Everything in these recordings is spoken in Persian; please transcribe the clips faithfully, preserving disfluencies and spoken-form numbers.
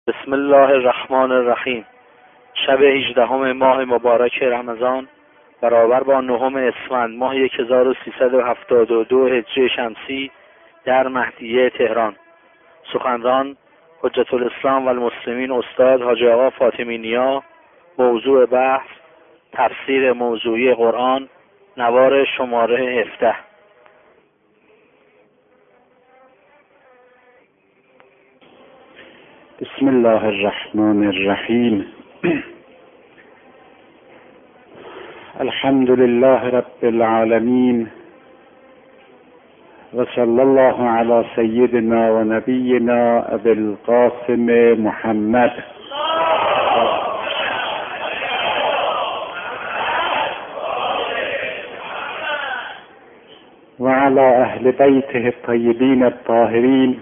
بسم الله الرحمن الرحیم. شب هجدهم ماه مبارک رمضان برابر با نهم اسفند ماه هزار و سیصد و هفتاد و دو هجری شمسی در مهدیه تهران. سخنران حجت الاسلام و المسلمین استاد حاجی آقا فاطمی نیا. موضوع بحث تفسیر موضوعی قرآن، نوار شماره هفده. بسم الله الرحمن الرحیم. الحمد لله رب العالمین و صلی الله علی سیدنا و نبینا ابی القاسم محمد و علی اهل بیته الطیبین الطاهرین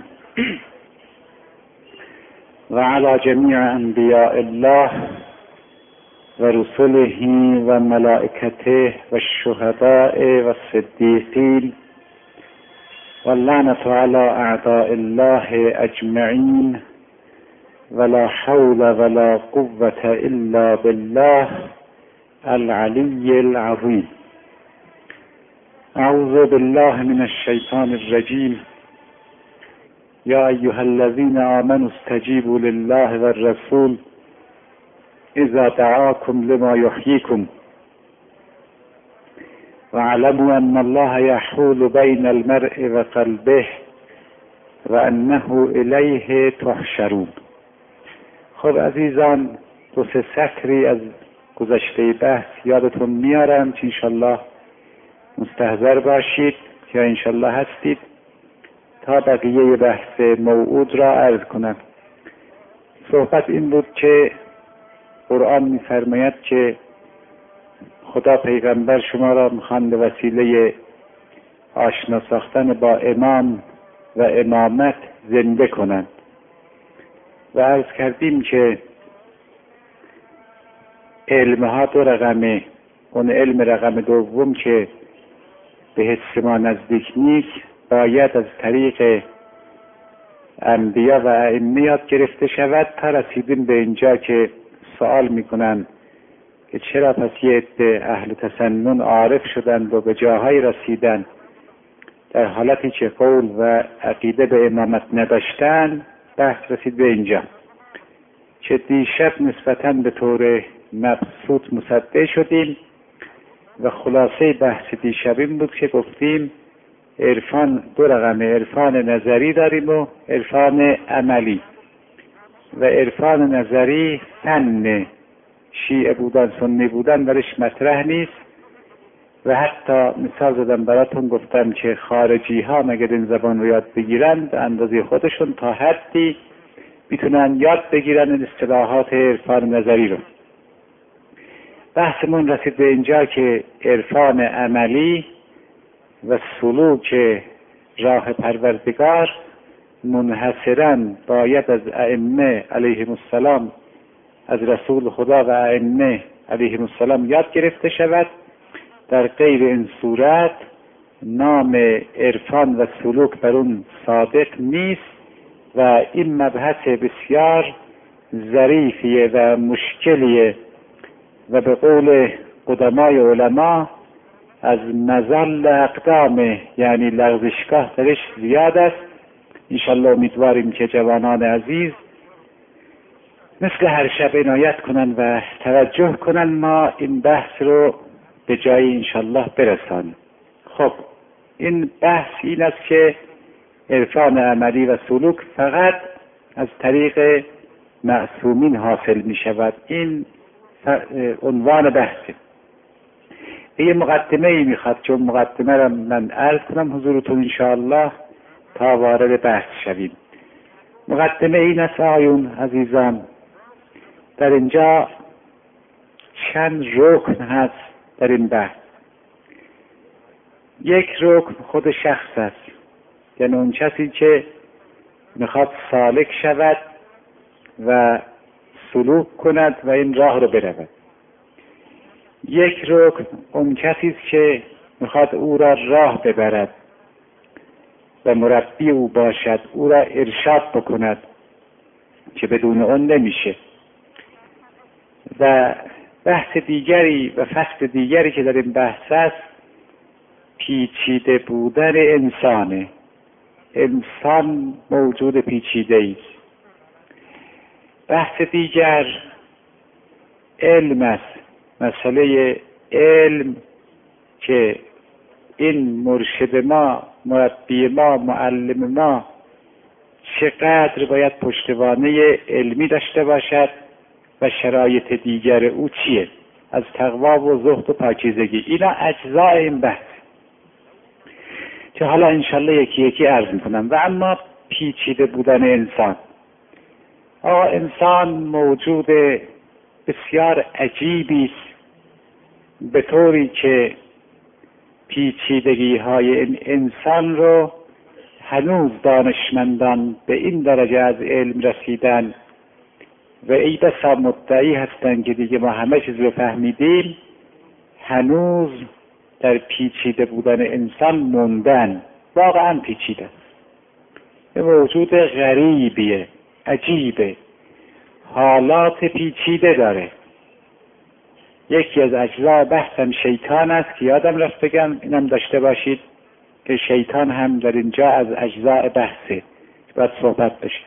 و علی جمیع انبیاء الله و رسله و ملائکته و الشهداء و الصدیقین و اللعنة علی اعداء الله اجمعین ولا حول ولا قوة الا بالله العلی العظیم. اعوذ بالله من الشیطان الرجیم. یا ایها الذین آمنوا استجیبوا لله والرسول اذا دعاکم لما یحییکم واعلموا ان الله یحول بین المرء و قلبه و انه الیه تحشرون. خب عزیزان، دو سه سطری از گذشته بحث یادتون میارم که انشالله مستحضر باشید یا انشالله هستید تا بقیه بحث موعود را عرض کنم. صحبت این بود که قرآن می‌فرماید که خدا پیغمبر شما را می‌خواند به وسیله آشنا ساختن با امام و امامت زنده کنند و عرض کردیم که علمها دو رقمه. اون علم رقم دوم که به حس ما نزدیک نیست باید از طریق انبیا و ائمه یاد گرفته شود تا رسیدیم به اینجا که سوال میکنن که چرا پس یه عده اهل تسنن عارف شدند و به جاهای رسیدن در حالتی که قول و عقیده به امامت نداشتن. بحث رسید به اینجا که دیشب نسبتاً به طور مبسوط مصدع شدیم و خلاصه بحث دیشب این بود که گفتیم عرفان دو رقمه، عرفان نظری داریم و عرفان عملی. و عرفان نظری فن شیعه بودن سنی بودن برش مطرح نیست و حتی مثال زدم براتون، گفتم که خارجی ها مگر این زبان رو یاد بگیرن به اندازه خودشون تا حدی میتونن یاد بگیرن این اصطلاحات عرفان نظری رو. بحثمون رسید به اینجا که عرفان عملی و سلوک راه پروردگار منحصراً باید از ائمه علیهم السلام، از رسول خدا و ائمه علیهم السلام یاد گرفته شود. در غیر این صورت نام عرفان و سلوک بر اون صادق نیست و این مبحث بسیار ظریفیه و مشکلیه و به قول قدمای علما از مزل اقدامه، یعنی لغزشگاه درش زیاد است. انشالله امیدواریم که جوانان عزیز مثل هر شب عنایت کنن و توجه کنن ما این بحث رو به جایی انشالله برسانیم. خب این بحث این است که عرفان عملی و سلوک فقط از طریق معصومین حاصل می شود. این عنوان بحثه. یه مقدمه ای میخواد، چون مقدمه را من عرض کنم حضورتون انشاءالله تا وارد بحث شویم. مقدمه این است آیون عزیزان، در اینجا چند رکن هست در این بحث. یک رکن خود شخص است، یعنی اون کسی که میخواد سالک شود و سلوک کند و این راه رو برود. یک رکن اون کسی است که میخواد او را راه ببرد و مربی او باشد، او را ارشاد بکند که بدون اون نمیشه. و بحث دیگری و فصل دیگری که در این بحث است پیچیده بودن انسانه. انسان موجود پیچیده است. بحث دیگر علم است. مسئله علم که این مرشد ما، مربی ما، معلم ما چقدر باید پشتوانه علمی داشته باشد و شرایط دیگر او چیه، از تقوا و زهد و پاکیزگی. اینا اجزای این بحث که حالا انشالله یکی یکی عرض میکنم. و اما پیچیده بودن انسان. آقا انسان موجود بسیار عجیبی است، به طوری که پیچیدگی های این انسان رو هنوز دانشمندان به این درجه از علم رسیدن و ای بسا مدعی هستند که دیگه ما همه چیز رو فهمیدیم، هنوز در پیچیده بودن انسان موندن. واقعا پیچیده است. یه موجود غریبیه، عجیبه، حالات پیچیده داره. یکی از اجزای بحثم شیطان است که یادم رفت بگم، اینم داشته باشید که شیطان هم در اینجا از اجزای بحثه، باید صحبت بشه.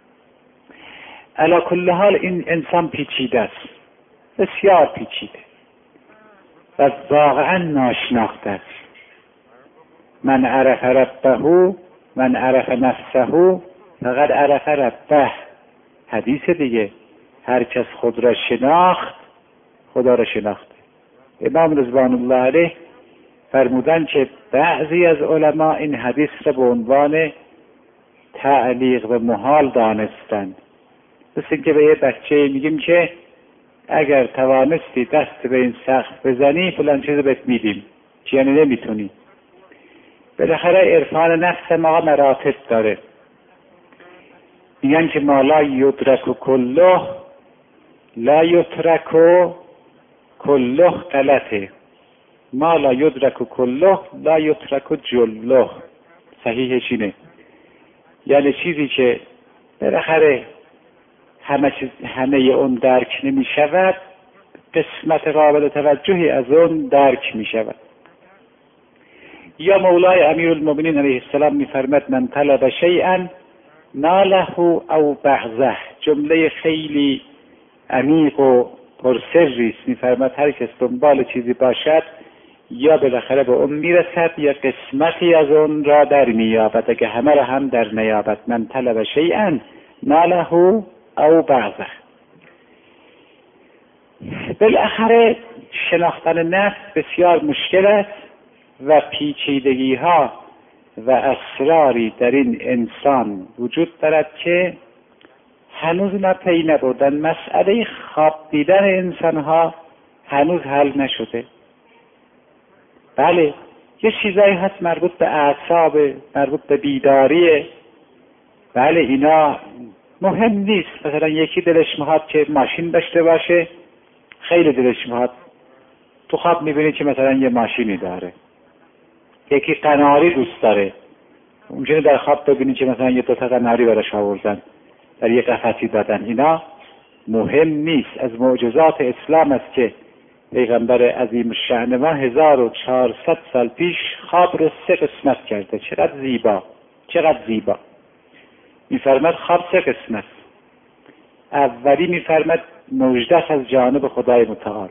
علی کل حال این انسان پیچیده است، بسیار پیچیده و واقعا ناشناخته است. من عرف ربه، من عرف نفسه فقط عرف ربه. حدیث دیگه، هر کس خود را شناخت خدا را شناخته. امام رضوان الله علیه فرمودن که بعضی از علما این حدیث را به عنوان تعلیق و محال دانستند. مثل اینکه به یه بچه میگیم که اگر توانستی دست به این سقف بزنی فلان چیز بهت میدیم، که یعنی نمیتونی. بالاخره عرفان نفس ما مراتب داره. میگن که ما لا یدرک کله لا یترک کله غلطه، ما لا یدرک کله لا یترک جله. صحیحش اینه، یعنی چیزی که بالاخره همه چیز همه اون درک نمی شود، قسمت قابل توجهی از اون درک می شود. یا مولای امیرالمؤمنین علیه السلام می فرمد من طلب شیئا ناله او بعضه. جمله خیلی عمیق و پرسری است. می فرمد هر کس دنبال چیزی باشد یا بالاخره به اون میرسد یا قسمتی از اون را در مییابد، اگه همه را هم در نیابد. من طلب شیئا ناله او بعضه. بالاخره شناختن نفس بسیار مشکل است و پیچیدگی ها و اسراری در این انسان وجود دارد که هنوز ما پی نبردن. مسئله خواب دیدن انسان ها هنوز حل نشده. بله یه چیزایی هست مربوط به اعصاب، مربوط به بیداریه. بله اینا مهم نیست. مثلا یکی دلش میخواد که ماشین داشته باشه، خیلی دلش میخواد، تو خواب میبینی که مثلا یه ماشینی داره. یکی قناری دوست داره، ممکنه در خواب ببینی که مثلا یه دو تا قناری براش آوردن، در یه قفسی دادن. اینا مهم نیست. از معجزات اسلام است که پیغمبر عظیم الشأن ما هزار و چهارصد سال پیش خواب رو سه قسمت کرده. چقدر زیبا، چقدر زیبا. میفرماد خواب سه قسمت. اولی میفرماد مژده از جانب خدای متعال.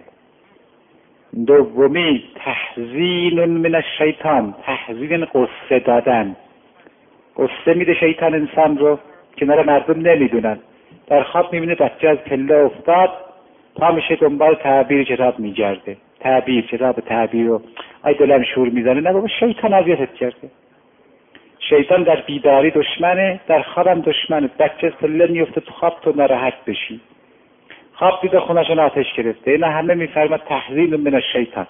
دومی تحزین من الشیطان، تحزین قصه دادن. قصه میده شیطان انسان رو، کنار مردم نمیدونن. در خواب میبینه بچه از پله افتاد، پا میشه دنبال تعبیر کتاب میگرده. تعبیر کتاب تعبیر رو ای دلم شور میزنه. نه بابا، شیطان اذیتت کرده. شیطان در بیداری دشمنه، در خوابم دشمنه. بچه از پله میفته تو خواب تو ناراحت بشی. خواب دیده خونشون آتش گرفته. اینا همه میفرماد تحزین من الشیطان.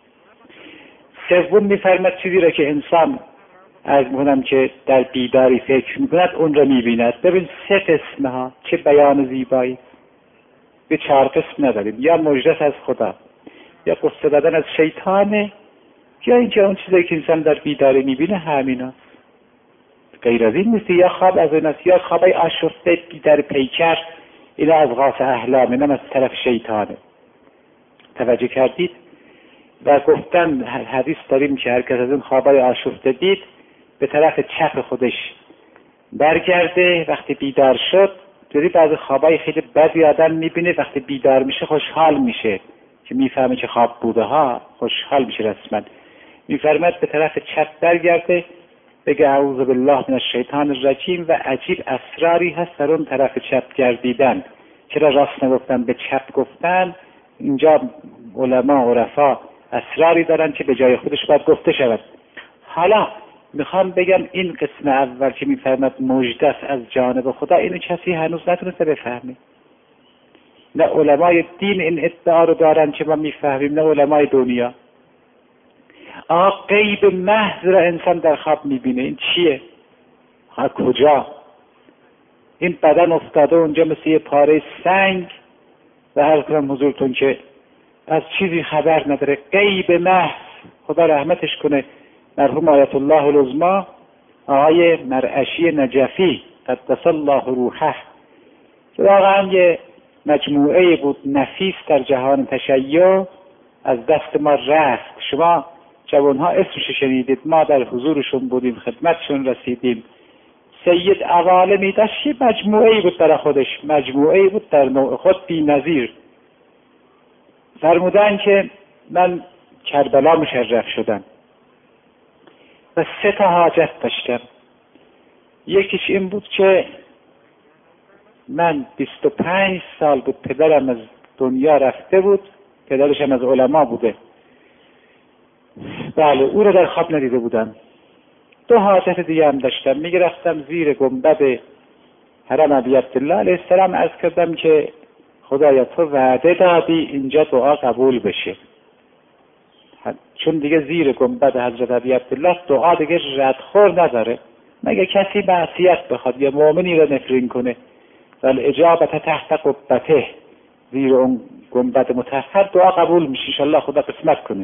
سوم میفرماد چیزی را که انسان از میکنم که در بیداری فکر میکند اون را میبیند. ببین سه قسمه ها، چه بیان زیبایی. به چهار قسم نداریم. یا مژده از خدا، یا قصه دادن از شیطانه، یا اینکه اون چیزی که انسان در بیداری میبینه همینا. غیر از این نیست. یا خواب از این است، یا خوابای آشفته در پیکر، اینا از غاث احلام، اینا از طرف شیطانه. توجه کردید؟ و گفتن حدیث داریم که هر کس از این خوابای آشفته دید به طرف چپ خودش برگرده. وقتی بیدار شد، جوری بعضی خوابای خیلی بدی آدم میبینه، وقتی بیدار میشه خوشحال میشه که میفهمه که خواب بوده ها، خوشحال میشه رسما. میفرماد به طرف چپ برگرده، بگه اعوذ بالله من الشیطان الرجیم و عجیب اسراری هست در اون طرف چپ گردیدن. چرا راست نگفتن به چپ گفتن؟ اینجا علما و عرفا اسراری دارن که به جای خودش باید گفته شود. حالا میخوام بگم این قسم اول که میفرماد مژده از جانب خدا، اینو کسی هنوز نتونسته بفهمه. نه علمای دین این ادعا رو دارن که ما میفهمیم، نه علمای دنیا. آقا غیب محض را انسان در خواب میبینه. این چیه؟ ها کجا؟ این بدن افتاده اونجا مثل یه پاره سنگ و هر کنم حضورتون که از چیزی خبر نداره. غیب محض. خدا رحمتش کنه مرحوم آیت الله العظما آقای مرعشی نجفی قدس الله روحه، واقعا یه مجموعه بود نفیس در جهان تشیع، از دست ما رفت. شما جوانها اسمش شنیدید، ما در حضورشون بودیم، خدمتشون رسیدیم. سید عوالمی داشت، یه مجموعه بود در خودش، مجموعه بود در نوع خود بی نظیر. فرمودن که من کربلا مشرف شدم و سه تا حاجت داشتم. یکیش این بود که من بیست و پنج سال بود پدرم از دنیا رفته بود، پدرش هم از علما بوده، بله او رو در خواب ندیده بودم. دو حاجت دیگه هم داشتم. میگه رفتم زیر گنبد حرم ابی عبدالله علیه السلام، عرض کردم که خدایا تو وعده دادی اینجا دعا قبول بشه، چون دیگه زیر گنبد حضرت ابی عبدالله دعا دیگه ردخور نداره، مگه کسی معصیت بخواد یا مؤمنی رو نفرین کنه. ولی اجابت تحت قبته، زیر اون گنبد مطهر دعا قبول میشه، انشالله خدا قسمت کنه.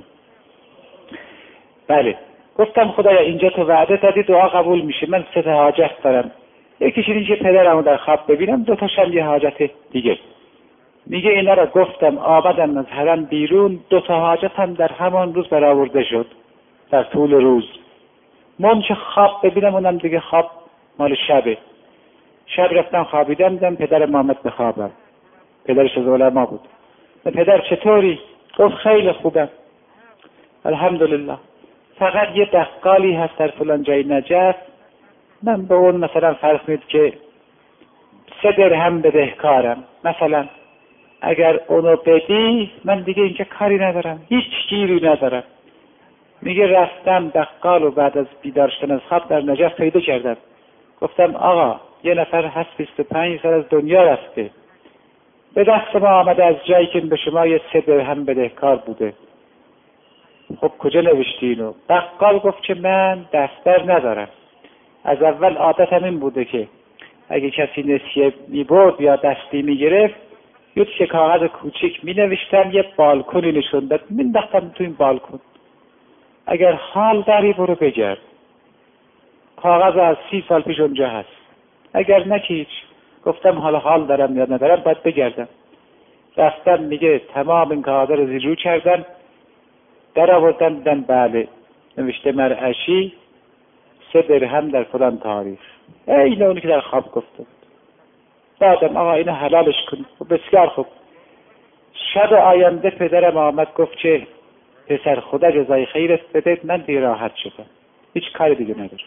بله گفتم خدایا اینجا تو وعده دادی دعا قبول میشه، من سه تا حاجت دارم. یکیش این که پدرمو در خواب ببینم، دو تاشم یه حاجت دیگه. میگه اینا را گفتم، آمدم از حرم بیرون، دو تا حاجت هم در همان روز برآورده شد در طول روز. من چه خواب ببینم، اونم دیگه خواب مال شبه. شب رفتم خوابیدم، دیدم پدرم آمد به خوابم، پدرش از علما بود. پدر چطوری؟ گفت خیلی خوبم الحمدلله، فقط یه بقالی هست در فلان جای نجف، من به اون مثلا فرض کنید که سه درهم بدهکارم، مثلا اگر اونو بدی من دیگه اینجا کاری ندارم، هیچ گیری ندارم. میگه رفتم بقال و بعد از بیدار شدن از خواب در نجف پیدا کردم. گفتم آقا یه نفر هست بیست و پنج سال از دنیا رفته، به دست ما آمده از جایی که به شما یه سه درهم بدهکار بوده. خب کجا نوشتی اینو؟ بقال گفت که من دفتر ندارم، از اول عادتم این بوده که اگه کسی نسیه میبرد یا دستی میگرفت یه چه کاغذ کوچیک می نوشتم، یه بالکنی نشون داد، مینداختم تو این بالکن، اگر حال داری برو بگرد، کاغذ از سی سال پیش اونجا هست، اگر نه که هیچ. گفتم حالا حال دارم یا ندارم باید بگردم. رفتم، میگه تمام این کاغذ رو زیر رو کردن، در آوردن، دیدن بله نوشته مرعشی سه درهم در فلان تاریخ، این اونی که در خواب گفته بود. دادم آقا اینو حلالش کن. بسیار خوب. شب آینده پدرم آمد گفت که پسر خدا جزای خیرت بده، من دیگه راحت شدم، هیچ کاری دیگه ندارم.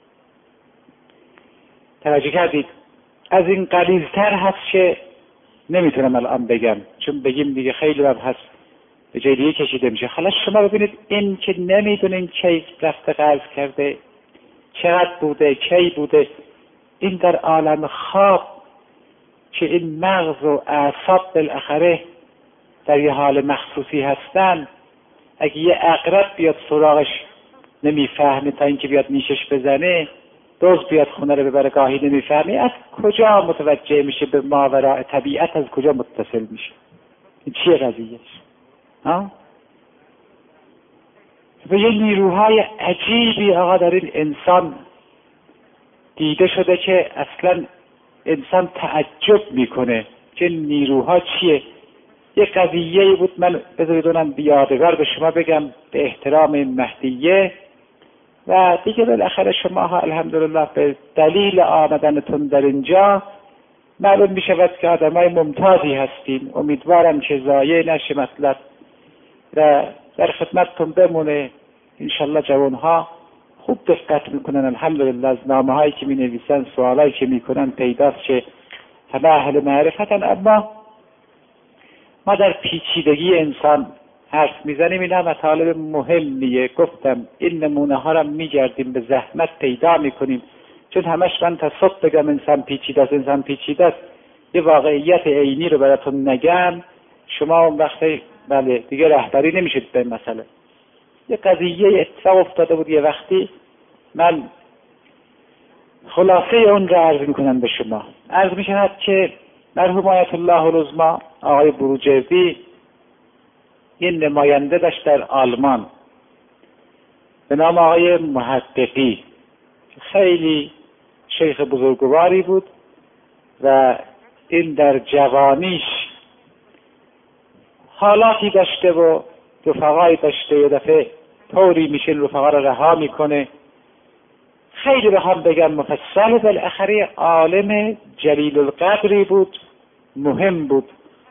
توجه کردید؟ از این غلیظتر هست که نمیتونم الان بگم، چون بگیم دیگه خیلی هم هست به جای دیگه کشیده میشه. حالا شما ببینید این که نمیدونین کی رفته قرض کرده، چقدر بوده، کی بوده، این در عالم خواب که این مغز و اعصاب بالاخره در یه حال مخصوصی هستن، اگه یه عقرب بیاد سراغش نمیفهمه تا اینکه بیاد نیشش بزنه، دوز بیاد خونه رو ببره گاهی نمیفهمه، از کجا متوجه میشه به ماوراء طبیعت، از کجا متصل میشه؟ این چیه قضیهش؟ ها؟ و یه نیروهای عجیبی آقا در این انسان دیده شده که اصلا انسان تعجب میکنه که نیروها چیه. یک قضیه بود، من بذارید اونم بیادگار به شما بگم به احترام مهدیه، و دیگه بالاخره شما ها الحمدلله به دلیل آمدنتون در اینجا معلوم می شود که آدمای ممتازی هستین. امیدوارم که ضایع نشه مطلب و در خدمتتون بمونه. انشالله جوانها خوب دقت میکنن الحمدلله، از نامه هایی که می نویسن، سوالایی که میکنن پیداست که همه اهل معرفتن. اما ما در پیچیدگی انسان حرف میزنیم، اینا مطالب مهمیه. گفتم این نمونه ها را میگردیم به زحمت پیدا میکنیم، چون همش من تا صبح بگم انسان پیچیده است انسان پیچیده است، یه واقعیت عینی رو براتون نگم، شما اون وقتی بله دیگه رهبری نمیشید به مسئله. یه قضیه اتفاق افتاده بود یه وقتی، من خلاصه اون رو عرض میکنم به شما. عرض میشود که مرحوم آیت الله العظما آقای بروجردی یه نماینده داشت در آلمان به نام آقای محققی، خیلی شیخ بزرگواری بود و این در جوانیش حالاتی داشته و رفقایی داشته، یه دفعه طوری میشه رفقا رو رها میکنه. خیلی به هم بگم مفصل، بالاخره عالم جلیل القدری بود، مهم بود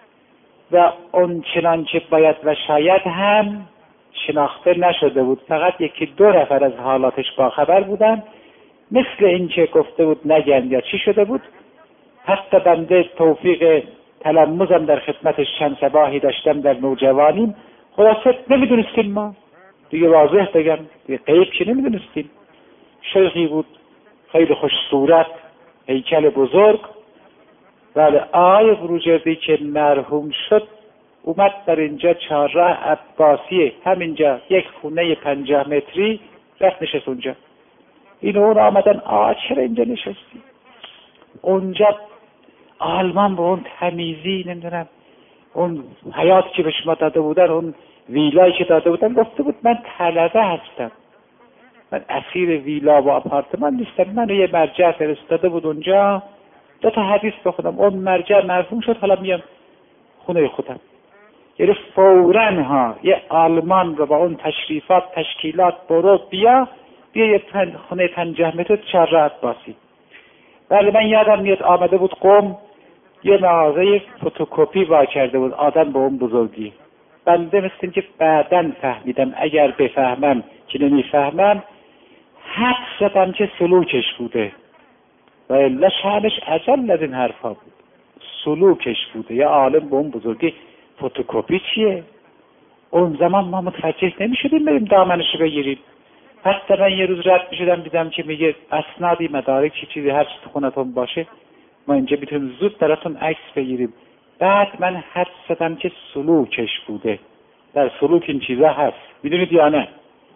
و اون چنانچه باید و شاید هم شناخته نشده بود. فقط یکی دو نفر از حالاتش باخبر بودن، مثل این که گفته بود نگن یا چی شده بود. حتی بنده توفیق تلمذم در خدمتش چند صباحی داشتم در نوجوانیم، خلاصه نمیدونستیم، ما دیگه واضح بگم دیگه غیب که نمیدونستیم. شیخی بود خیلی خوش صورت، هیکل بزرگ. ولی آقای بروجردی که مرحوم شد اومد در اینجا چهارراه عباسیه، همینجا یک خونه پنجاه متری، رفت نشست اونجا. این اون آمدن آقا چرا اینجا نشستی؟ اونجا آلمان با اون تمیزی نمیدونم اون حیاتی که به شما داده بودن، اون ویلایی که داده بودن، گفته بود من طلبه هستم، من اسیر ویلا و آپارتمان نیستم. من یه مرجع فرستاده بود اونجا دو تا حدیث بخونم، اون مرجع مرحوم شد، حالا میام خونه خودم. یعنی فوراً ها یه آلمان رو با اون تشریفات تشکیلات برو بیا بیا یه پن... خونه پنجاه متر چهار راه باسی. ولی من یادم میاد آمده بود قم، یه مغازه فتوکپی وا کرده بود، آدم به اون بزرگی. بنده مثل که بعداً فهمیدم، اگر بفهمم که نمیفهمم، حد زدم که سلوکش بوده و الا شأنش اجل از این حرفا بود. سلوکش بوده. یا عالم به اون بزرگی فتوکپی چیه؟ اون زمان ما متوجه نمیشدیم بریم دامنشو بگیریم. حتی من یه روز رد میشدم دیدم که میگه اسنادی مدارک چی چیزی هر چی تو خونتون باشه ما اینجا میتونیم زود براتون عکس بگیریم. بعد من حد زدم که سلوکش بوده. در سلوک این چیزا هست، میدونید یا نه؟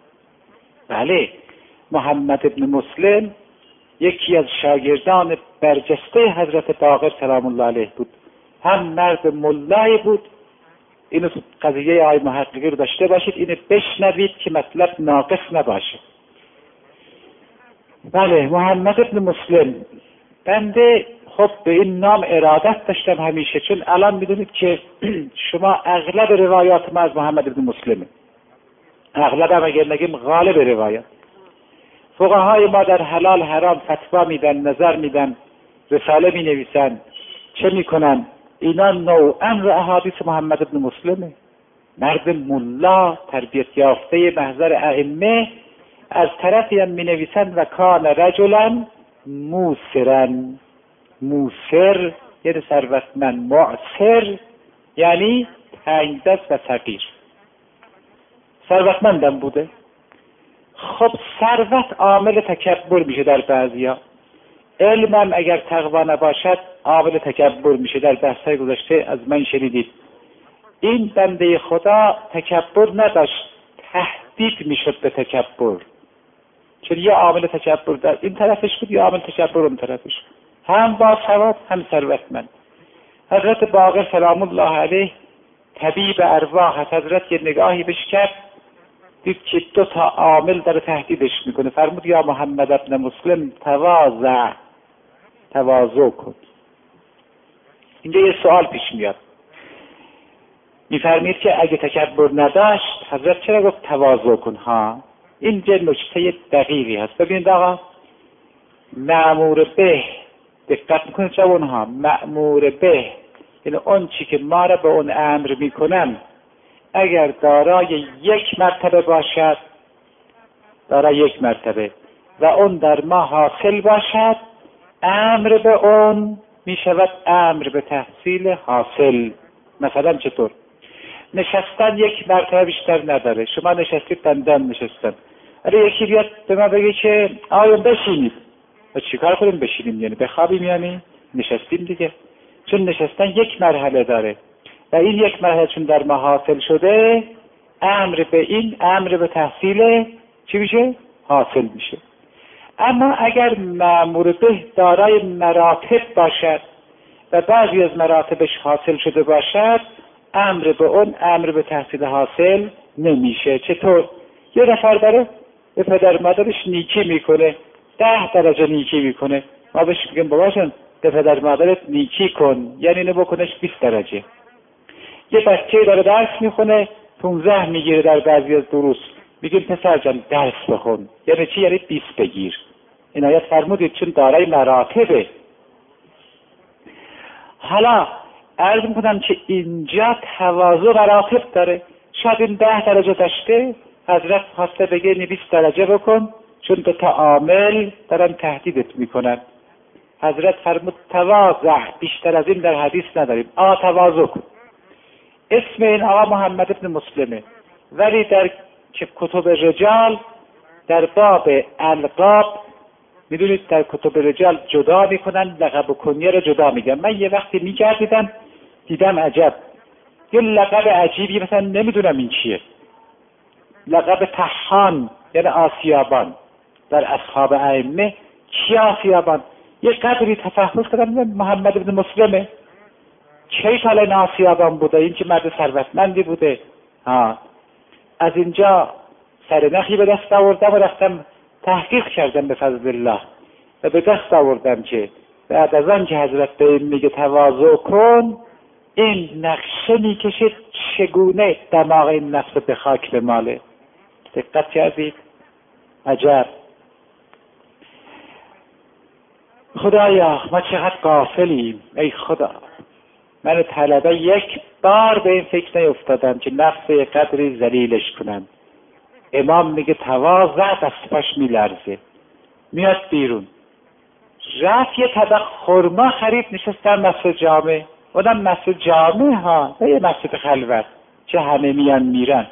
بله، محمد ابن مسلم یکی از شاگردان برجسته حضرت باقر سلام الله علیه بود. هم مرد ملایی بود. اینو قضیه آی محققی رو داشته باشید، اینو بشنوید که مطلب ناقص نباشه. بله، محمد ابن مسلم. بنده خب به این نام ارادت داشتم همیشه، چون الان میدونید که شما اغلب روایات ما از محمد ابن مسلمه، اغلب هم اگر نگیم غالب روایات. فقهای ما در حلال حرام فتوا میدن، نظر میدن، رساله می نویسن، چه میکنن؟ اینا نوعا رو احادیث محمد ابن مسلمه. مرد ملا تربیت یافته محضر ائمه، از طرفی هم می نویسن و کان رجلا موسرن. موسر یعنی ثروتمند، معسر یعنی تنگ دست و فقیر. ثروتمندم بوده. خب ثروت عامل تکبر میشه در بعضیا، علمم اگر تقوا نباشد عامل تکبر میشه. در بحث‌های گذشته از من شنیدید. این بنده خدا تکبر نداشت، تهدید میشد به تکبر، چون یه عامل تکبر در این طرفش بود، یه عامل تکبر اون طرفش، هم با ثروت هم ثروتمند. حضرت باقر سلام الله علیه طبیب ارواح، حضرت یه نگاهی بهش کرد، دید که دو تا عامل داره تهدیدش میکنه. فرمود یا محمد ابن مسلم تواضع، تواضع کن. اینجا یه سوال پیش میاد، میفرمید که اگه تکبر نداشت حضرت چرا گفت تواضع کن؟ ها اینجا نکته دقیقی هست. ببینید آقا، مأمور به، دقت میکنید جوان ها، مأمور به یعنی اون چی که ما را به اون امر میکنن اگر دارای یک مرتبه باشد، دارای یک مرتبه و اون در ما حاصل باشد، امر به اون میشود امر به تحصیل حاصل. مثلا چطور؟ نشستن یک مرتبه بیشتر نداره. شما نشستید دندان نشستن، اگه یکی بیاد به ما بگه که آیون بشینید، و چیکار کنیم بشینیم؟ یعنی بخوابیم؟ یعنی نشستیم دیگه. چون نشستن یک مرحله داره و این یک مرحله چون در ما حاصل شده، امر به این امر به تحصیل چی میشه؟ حاصل میشه. اما اگر مأمور به دارای مراتب باشد و بعضی از مراتبش حاصل شده باشد، امر به اون امر به تحصیل حاصل نمیشه. چطور؟ یه نفر داره به پدر مادرش نیکی میکنه، ده درجه نیکی میکنه، ما بهش میگیم بابا جان به پدر مادرت نیکی کن، یعنی اینو بکنش بیست درجه. یه بچه داره درس میخونه، پونزده میگیره در بعضی از دروس، میگیم پسر جان درس بخون، یعنی چی؟ یعنی بیست بگیر. این آیت فرمودید چون دارای مراتبه. حالا عرض میکنم که اینجا تواضع مراتب داره. شاید این ده درجه داشته، حضرت خواسته بگه این بیست درجه بکن، چون دو تا عامل دارن تهدیدت میکنن. حضرت فرمود تواضع، بیشتر از این در حدیث نداریم. آ تواضع کن. اسم این آقا محمد ابن مسلمه، ولی در کتب رجال در باب القاب میدونید در کتب رجال جدا میکنن، لقب و کنیه رو جدا میگن. من یه وقتی میگردیدم دیدم عجب، یه لقب عجیبی مثلا نمیدونم این چیه، لقب طحان یعنی آسیابان. در اصحاب ائمه کی آسیابان؟ یه قدری تفحص کردم محمد ابن مسلمه، چه سال این آسیابان بوده؟ این که مرد ثروتمندی بوده. ها از اینجا سرنخی به دست آوردم و رفتم تحقیق کردم به فضل الله و به دست آوردم که بعد از آن که حضرت به این میگه تواضع کن، این نقشه میکشه چگونه دماغ این نفس به خاک بماله. دقت کردید؟ عجب. خدایا ما چقدر غافلیم. ای خدا، من طلبه یک بار به این فکر نیفتادم که نفس قدری ذلیلش کنم. امام میگه تواضع، دستش میلرزه، میاد بیرون. رفت یه طبق خرما خرید، نشست در مسجد جامع. اونم مسجد جامع ها، نه یه مسجد خلوت چه همه میان میرن.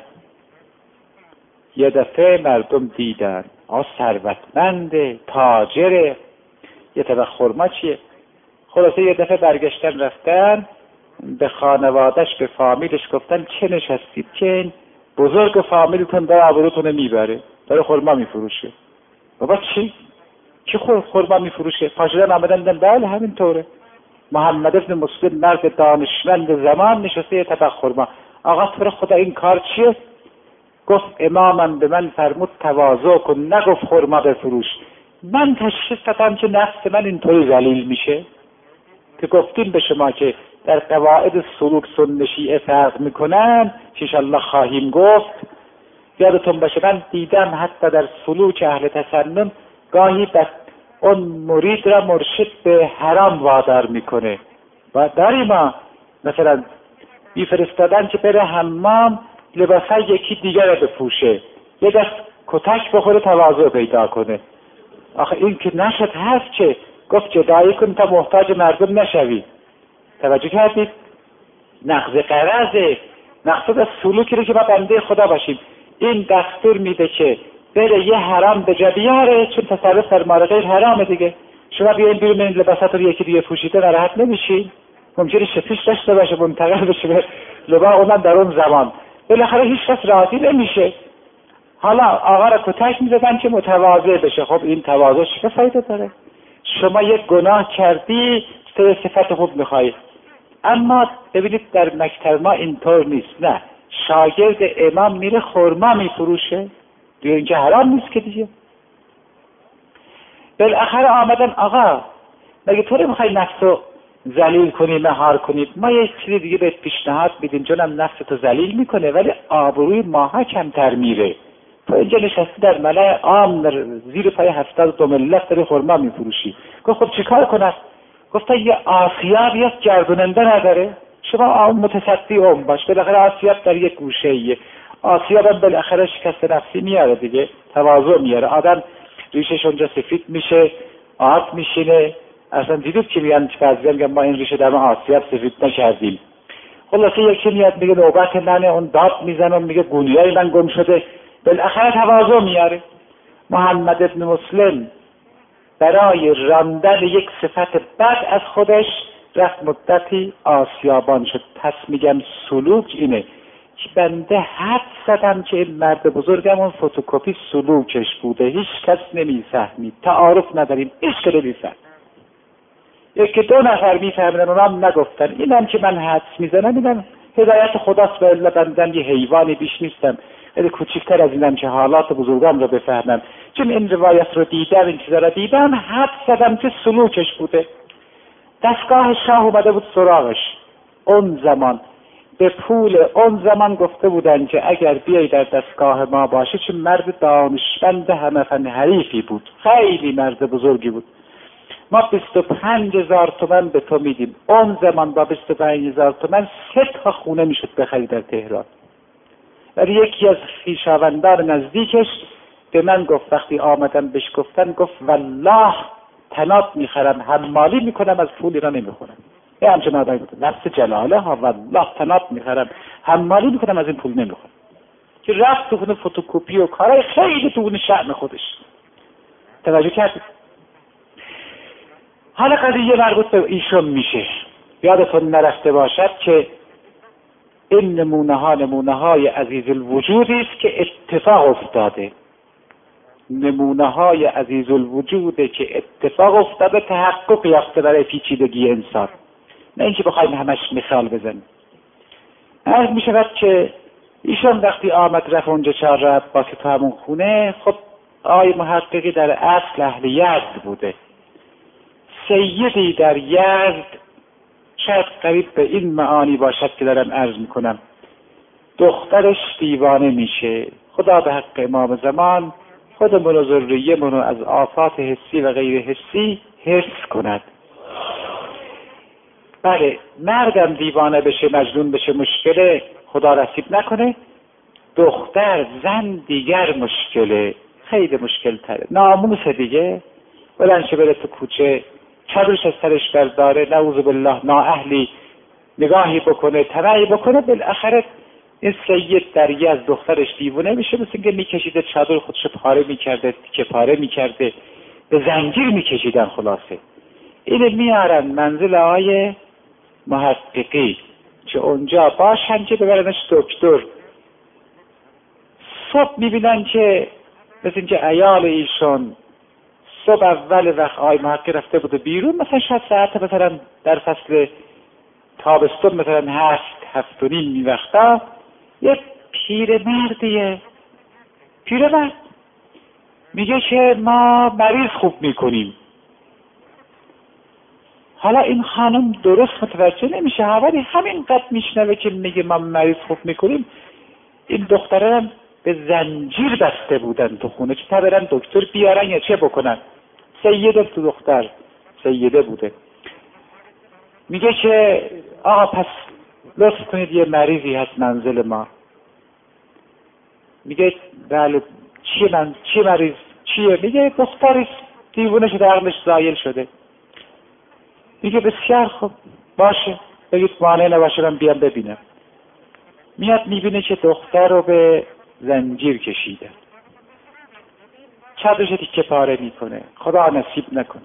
یه دفعه مردم دیدن آ ثروتمنده، تاجره، یه طبق خرما چیه؟ خلاصه یه دفعه برگشتن رفتن به خانوادش، به فامیلش گفتن چه نشستید که بزرگ فامیلتون داره آبروتون میبره، داره خرما میفروشه. بابا چی؟ چی خرما میفروشه؟ پاشدن آمدن دیدن بله همینطوره. محمد ابن مسلم مرد دانشمند زمان نشسته یه طبق خرما. آقا تو خدا این کار چیه؟ گفت امامم به من فرمود تواضع کن، نگفت خرما بفروش. من تشخیص دادم که نفس من اینطوری ذلیل میشه که گفتیم به شما که در قواعد سلوک سنت شیعه فرق میکنن، انشاءالله خواهیم گفت. یادتون باشه من دیدم حتی در سلوک اهل تسنن گاهی بس اون مرید را مرشد به حرام وادار میکنه و داریم مثلا میفرستادن که بره حمام لباسای یکی دیگر را بپوشه، یه دست کتک بخوره تواضع پیدا کنه. آخه این که نشد هست چه؟ گفت جدایی کن تا محتاج مردم نشوی. توجه کردید؟ نقض قرضه. مقصود از سلوکی رو که ما بنده خدا باشیم. این دستور میده که بره یه حرام به جا بیاره، چون تصرف در مال غیر حرامه دیگه. شما بیاین بیرون این لباسات رو یکی دیگه پوشیده ناراحت نمیشین؟ ممکنه شپیش داشته باشه منتقل بشه به لباس اونم در اون زمان. بالاخره هیچ کس راضی نمیشه. حالا آقا را کتک میزدن که متواضع بشه. خب این تواضع چه فایده داره؟ شما یک گناه کردی، سه صفت خوب میخوایی. اما ببینید در مکتب ما اینطور نیست. نه، شاگرد امام میره خرما میفروشه دیگه اینجا حرام نیست که دیگه. بالاخره آمدن آقا مگه تو رو میخوای نفسو ذلیل کنی مهار کنی، ما یه چیزی دیگه بهت پیشنهاد میدیم جونم نفستو ذلیل میکنه ولی آبروی ماها کمتر میره. تو اینجا نشستی در ملأ عام در زیر پای هفتاد دو ملت داری خرما میفروشی. گفت خب چیکار کنم؟ گفت یه آسیاب یا گردوننده نداره؟ شما متصدی اون باش. بالاخره آسیاب در یک گوشه ایه. آسیاب هم بالاخره شکست نفسی میاره دیگه، تواضع میاره. آدم ریشش اونجا سفید میشه، آب میشینه. اصلا دیدید که میگن بعضی میگن ما این ریشه در ما آسیاب سفید نکردیم. خلاصه یکی میاد میگه نوبت منه، اون داد میزنه میگه گونیای من گم شده. بالاخره تواضع میاره. محمد ابن مسلم برای راندن یک صفت بد از خودش رفت مدتی آسیابان شد. پس میگم سلوک اینه که بنده حد زدم که این مرد بزرگم اون فتوکپی سلوکش بوده، هیچ کس نمیفهمید، تعارف نداریم، هیچ که نمیفهم. یکی دو نفر میفهمیدن اونام نگفتن. اینم که من حدس میزنم اینم هدایت خداست، به بندم یه حیوانی بیش نیستم، خیلی کوچکتر از اینم که حالات بزرگان رو بفهمم. چون این روایت رو دیدم، این چیزا رو دیدم، حد زدم که سلوکش بوده. دستگاه شاه اومده بود سراغش. اون زمان به پول اون زمان گفته بودن که اگر بیای در دستگاه ما باشه، چون مرد دانشمند همه فن حریفی بود، خیلی مرد بزرگی بود، ما بیست و پنج هزار تومن به تو میدیم. اون زمان با بیست و پنج هزار تومن سه تا خونه میشد بخری در تهران. ولی یکی از خویشاوندان نزدیکش به من گفت وقتی آمدم بهش گفتن، گفت والله تناب میخرم، حمالی میکنم، از پول اینا نمیخورم. یه همچنان آدمی بود، نفس جلاله ها، والله تناب میخرم، حمالی میکنم، از این پول نمیخورم. که رفت تو خونه فتوکپی و کارهای خیلی تو خونه شأن خودش. توجه کردید؟ حالا قضیه مربوط به ایشون میشه. یادتون نرفته باشد که این نمونه ها نمونه های عزیز الوجودی است که اتفاق افتاده. نمونه های عزیز الوجوده که اتفاق افتاده، تحقق یافته برای پیچیدگی انسان، نه اینکه بخوایم همش مثال بزنیم. عرض می شود که ایشون وقتی آمد رفت اونجا چهار راه عباس تو همون خونه، خب آقای محققی در اصل اهل یزد بوده. سیدی در یزد شاید قریب به این معانی باشد که دارم عرض میکنم. دخترش دیوانه میشه. خدا به حق امام زمان خودمون و ذریه‌مون رو از آفات حسی و غیر حسی حفظ کند. بله، مردم دیوانه بشه، مجنون بشه، مشکله، خدا رسید نکنه. دختر، زن دیگر مشکله، خیلی مشکل تره. ناموس دیگه بلند شه بره تو کوچه، چادرش از سرش برداره، نعوذ بالله نااهلی نگاهی بکنه، تبعی بکنه، بالاخره این سید دریه از دخترش دیوونه میشه، مثل اینکه میکشیده چادر خودش پاره میکرده، که پاره میکرده، به زنجیر میکشیدن. خلاصه اینه میارن منزل آقای محققی که اونجا باشن که ببرنش دکتر. صبح میبینن که مثل اینکه عیال ایشون صبح اول وقت آقای محقق رفته بوده بیرون، مثلا شاید ساعت مثلا در فصل تابستون مثلا هفت هفت و نیم وقتا، یک پیر مردیه، پیر مرد میگه که ما مریض خوب میکنیم. حالا این خانم درست متوجه نمیشه، ولی همین قد میشنوه که میگه ما مریض خوب میکنیم. این دختره هم به زنجیر بسته بودن تو خونه که تا برن دکتر بیارن یا چه بکنن. سیده تو دختر سیده بوده. میگه که آقا پس لطف کنید یه مریضی هست منزل ما. میگه بله چیه من چی مریض چیه؟ میگه دختری دیوونه شده، عقلش زایل شده. میگه بسیار خوب باشه، بگید مانع نباشه من بیام ببینم. میاد میبینه که دختر رو به زنجیر کشیده، چادرش تیکه پاره میکنه، خدا نصیب نکنه.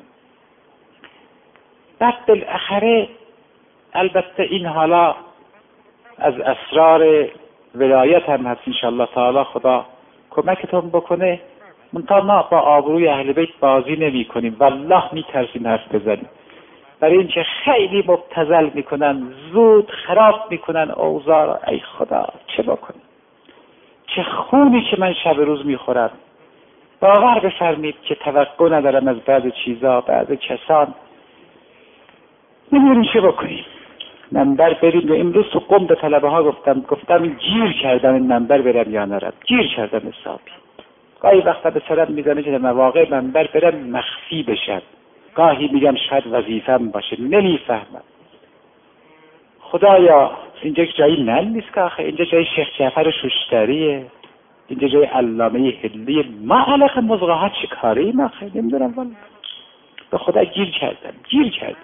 بعد بالاخره البته این حالا از اسرار ولایت هم هست، انشالله تعالی خدا کمکتون بکنه. منتها ما با آبروی اهل بیت بازی نمی کنیم، والله می ترسیم حرف بزنیم. برای اینکه خیلی مبتذل میکنن، زود خراب میکنن اوضاع را. ای خدا چه بکنم؟ چه خونی که من شب روز میخورم. باور بفرمید که توقع ندارم از بعض چیزا، بعض کسان. نمیدونیم چه بکنیم. منبر بریم. و امروز تو قم به طلبه ها گفتم گفتم گیر کردم این منبر برم یا نرم. گیر کردم حسابی. گاهی وقتا به سرم میزنه که در مواقع منبر برم مخفی بشم. گاهی میگم شاید وظیفم باشه. نمیفهمم. خدایا اینجا جایی نل نیست که آخه. اینجا جای شیخ جعفر شوشتریه. اینجا جای علامه هلیه. ما علاقه مزغه ها چه کاری ما آخه نمیدونم والا. به خدا گیر کردم. گیر کردم.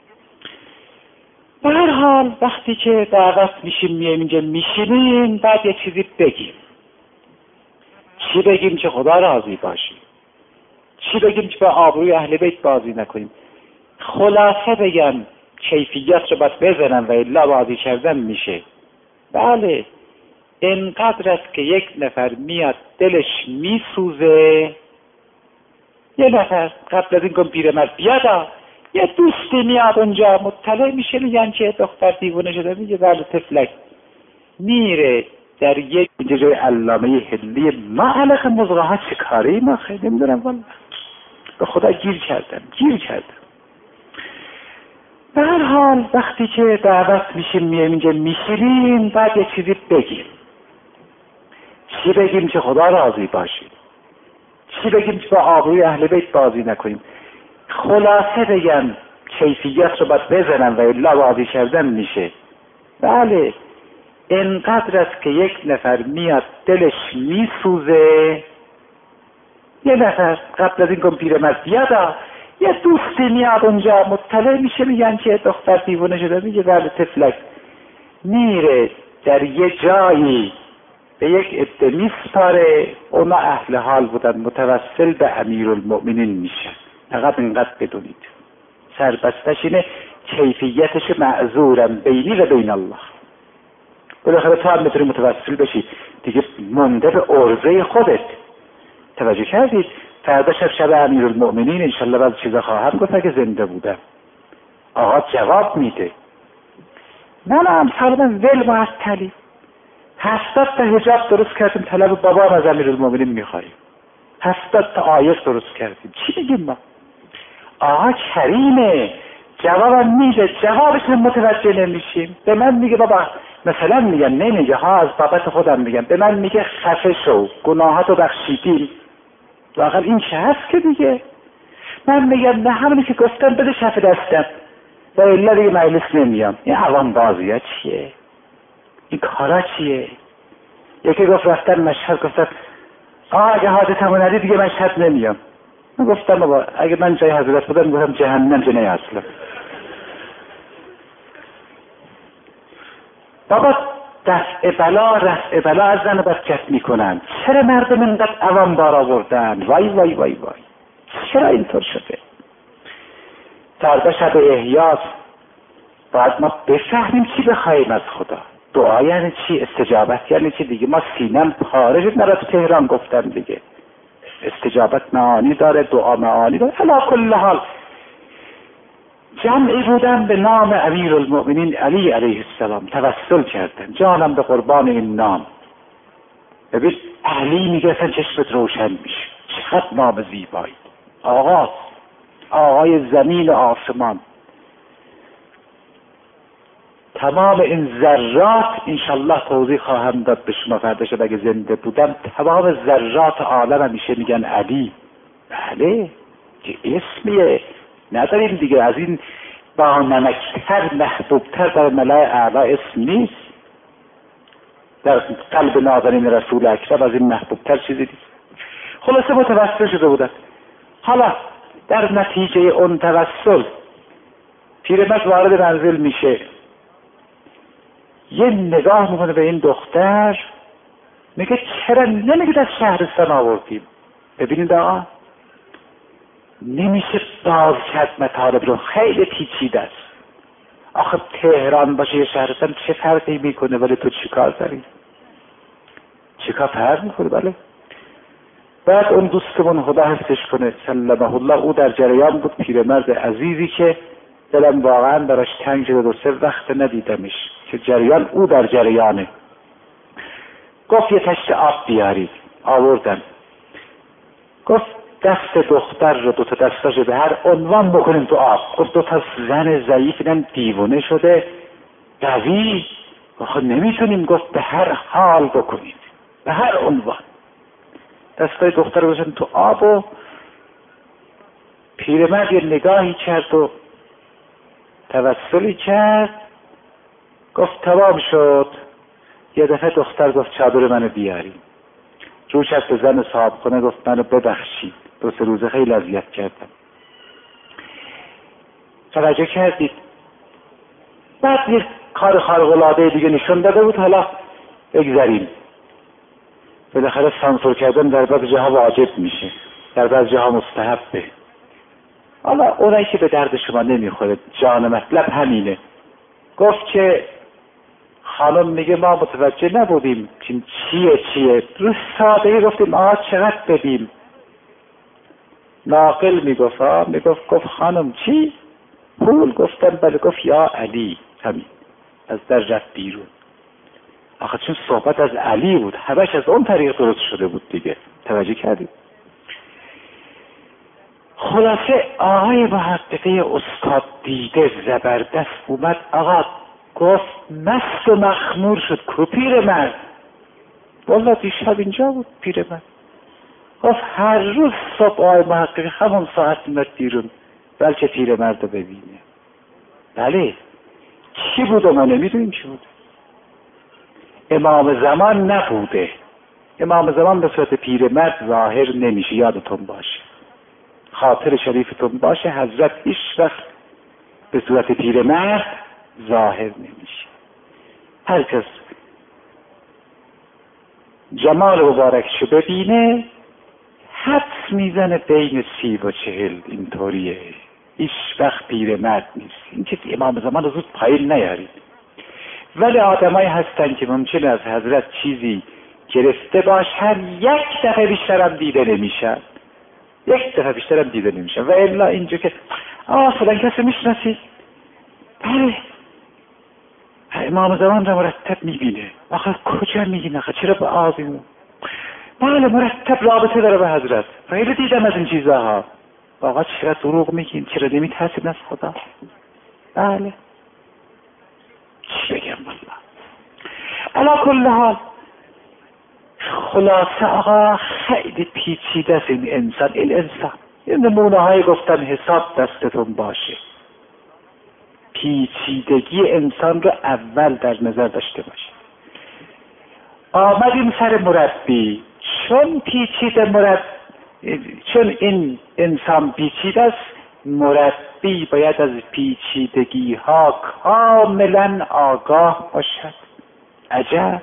به هر حال وقتی که دعوت میشیم میایم اینجا میشینیم بعد یه چیزی بگیم. چی بگیم که خدا راضی باشه؟ چی بگیم که به آبروی اهل بیت بازی نکنیم؟ خلاصه بگم کیفیت رو باید بزنم و الا بازی کردن میشه. بله اینقدر است که یک نفر میاد دلش میسوزه. یه نفر قبل از این کن پیرمرد بیادا یه دوستی میاد اونجا مطلع میشه میگن که دختر دیوونه شده. میگه بله طفلک. میره در یک اینجا جای علامه هلیه. ما علاقه مزغه ها چه کاری ما خیلی نمیدونم والا. به خدا گیر کردم. گیر کردم. به هر حال وقتی که دعوت میشیم میایم اینجا میشینیم بعد یه چیزی بگیم. چی بگیم که خدا راضی باشه؟ چی بگیم که با آبروی اهل بیت بازی نکنیم؟ خلاصه بگم کیفیت رو باید بزنم و الا بازی کردن میشه. بله اینقدر است که یک نفر میاد دلش میسوزه. یه نفر قبل از این کن پیرمرد بیادا یه دوستی میاد اونجا مطلع میشه میگن که دختر دیوونه شده. میگه بله طفلک. میره در یه جایی به یک عده میسپاره. اونا اهل حال بودن متوسل به امیرالمؤمنین میشه. فقط اینقدر بدونید سربستش اینه کیفیتش معذورم بینی و بین الله. بالاخره تو هم میتونی متوسل بشی دیگه مونده به عرضه خودت. توجه کردید؟ فردا شب شب امیرالمؤمنین انشالله بعض چیزا خواهم گفت اگه زنده بودم. آقا جواب میده من هم سالم ول معطلی هفتاد تا حجاب درست کردیم طلب بابا از امیرالمؤمنین میخوایم. هفتاد تا آیت درست کردیم. چی بگیم ما؟ آقا کریمه جوابم میده. جوابش متوجه نمیشیم. به من میگه بابا مثلا میگم نمیگه ها از بابت خودم میگم. به من میگه خفه شو گناهاتو بخشیدیم. واقعا این چه هست که دیگه؟ من میگم نه همونی که گفتم بده شف دستم و الا دیگه مجلس نمیام. این عوام بازی ها چیه؟ این کارا چیه؟ یکی گفت رفتن مشهد گفتن آه اگه حاجتمو ندی دیگه مشهد نمیام. من گفتم بابا اگه من جای حضرت بودم گفتم جهنم جنه اصلا. بابا دفع بلا رفع بلا از زن برکت میکنن. چرا مردم اینقدر عوام بار آوردن؟ وای وای وای وای چرا اینطور شده؟ فردا شب احیاس باید ما بفهمیم چی بخوایم از خدا. دعا یعنی چی؟ استجابت یعنی چی؟ دیگه ما سینم پاره شد. مرا تو تهران گفتم دیگه استجابت معانی داره، دعا معانی داره. علی کل حال جمعی بودن به نام امیرالمؤمنین علی علیه السلام توسل کردن. جانم به قربان این نام. ببین علی میگه اصلا چشمت روشن میشه. چقدر نام زیبایی. آقا آقای زمین و آسمان. تمام این ذرات انشالله توضیح خواهم داد به شما فردا شب اگه زنده بودم. تمام ذرات عالم همیشه میگن علی. بله که اسمیه نداریم دیگه. از این با نمکتر محبوبتر در ملای اعلا اسم نیست. در قلب نازنین رسول اکرم از این محبوبتر چیزی نیست. خلاصه متوسل شده بودن. حالا در نتیجه اون توسل پیرمرد وارد منزل میشه. یه نگاه میکنه به این دختر میگه چرا نمیگید از شهرستان آوردیم؟ ببینید آقا نمیشه باز کرد مطالب رو. خیلی پیچیده است. آخه تهران باشه یه شهرستان چه فرقی میکنه؟ ولی تو چیکار داری؟ چیکار فرق میکنه؟ بله بعد اون دوستمون خدا حفظش کنه سلمه الله او در جریان بود. پیرمرد عزیزی که دلم واقعا براش تنگ شده، دو سه وقت ندیدمش که جریان او در جریانه. گفت یه تشت آب بیارید. آوردن. گفت دست دختر رو دو تا دستاشو به هر عنوان بکنیم تو آب. گفت دو تا زن ضعیف دیدن دیوونه شده قوی، آخه نمیتونیم. گفت به هر حال بکنید، به هر عنوان. دستای دختر رو بزن تو آب و پیرمرد یه نگاهی کرد و توسلی کرد. گفت تمام شد. یه دفعه دختر گفت چادر منو بیاریم. جو شد به زن صاحب خونه گفت منو ببخشید، دو سه روزه خیلی اذیت کردم. توجه کردید؟ بعد یک کار خارق العاده دیگه نشون داده بود. حالا بگذاریم. بالاخره سانسور کردن در بعضی جاها واجب میشه، در بعضی جاها مستحبه. حالا اونایی که به درد شما نمیخوره، جان مطلب همینه. گفت که خانم میگه ما متوجه نبودیم چیه چیه. رو سادهی گفتیم آقا چقدر بدیم؟ ناقل میگفت آه میگفت گفت خانم چی؟ پول؟ گفتم بله. گفت یا علی. همین. از در رفت بیرون. آخه چون صحبت از علی بود، همش از اون طریق درست شده بود دیگه. توجه کردید؟ خلاصه آقای محققه استاد دیده زبردست اومد. آقا گفت مست و مخمور شد. کو پیرمرد؟ والله دیشب اینجا بود پیرمرد. گفت هر روز صبح آقای محققه همون ساعت میاد بیرون بلکه پیرمرد رو ببینه. بله چی بوده ما نمیدونیم چی بود. امام زمان نبوده. امام زمان به صورت پیرمرد ظاهر نمیشه. یادتون باشه، خاطر شریفتون باشه، حضرت هیچ وقت به صورت پیرمرد ظاهر نمیشه. هر کس جمال مبارکشو ببینه حدس میزنه بین سی و چهل. اینطوریه. هیچ وقت پیرمرد نیست. این که امام زمان رو زود پایین نیارید. ولی آدمایی هستن که ممکنه از حضرت چیزی گرفته باش، هر یک دفعه بیشترم دیده نمیشن. یک دفعه بیشترم دیده نمیشن. و الا اینجا که آه فلان کسی میشناسید؟ بله امام زمان را مرتب میبینه. آخه کجا میبینه؟ آخه چرا به آزیم؟ بله مرتب رابطه داره به حضرت. خیلی دیدم از این چیزها. آقا چرا دروغ میگین؟ چرا نمیترسید از خدا؟ بله چی بگم والله. علا کل حال خلاصه آقا خیلی پیچیده است این انسان. این انسان این نمونه های گفتم حساب دستتون باشه. پیچیدگی انسان رو اول در نظر داشته باشه. آمدیم سر مربی. چون پیچیده مربی، چون این انسان پیچیده است، مربی باید از پیچیدگی ها کاملا آگاه باشد. عجب.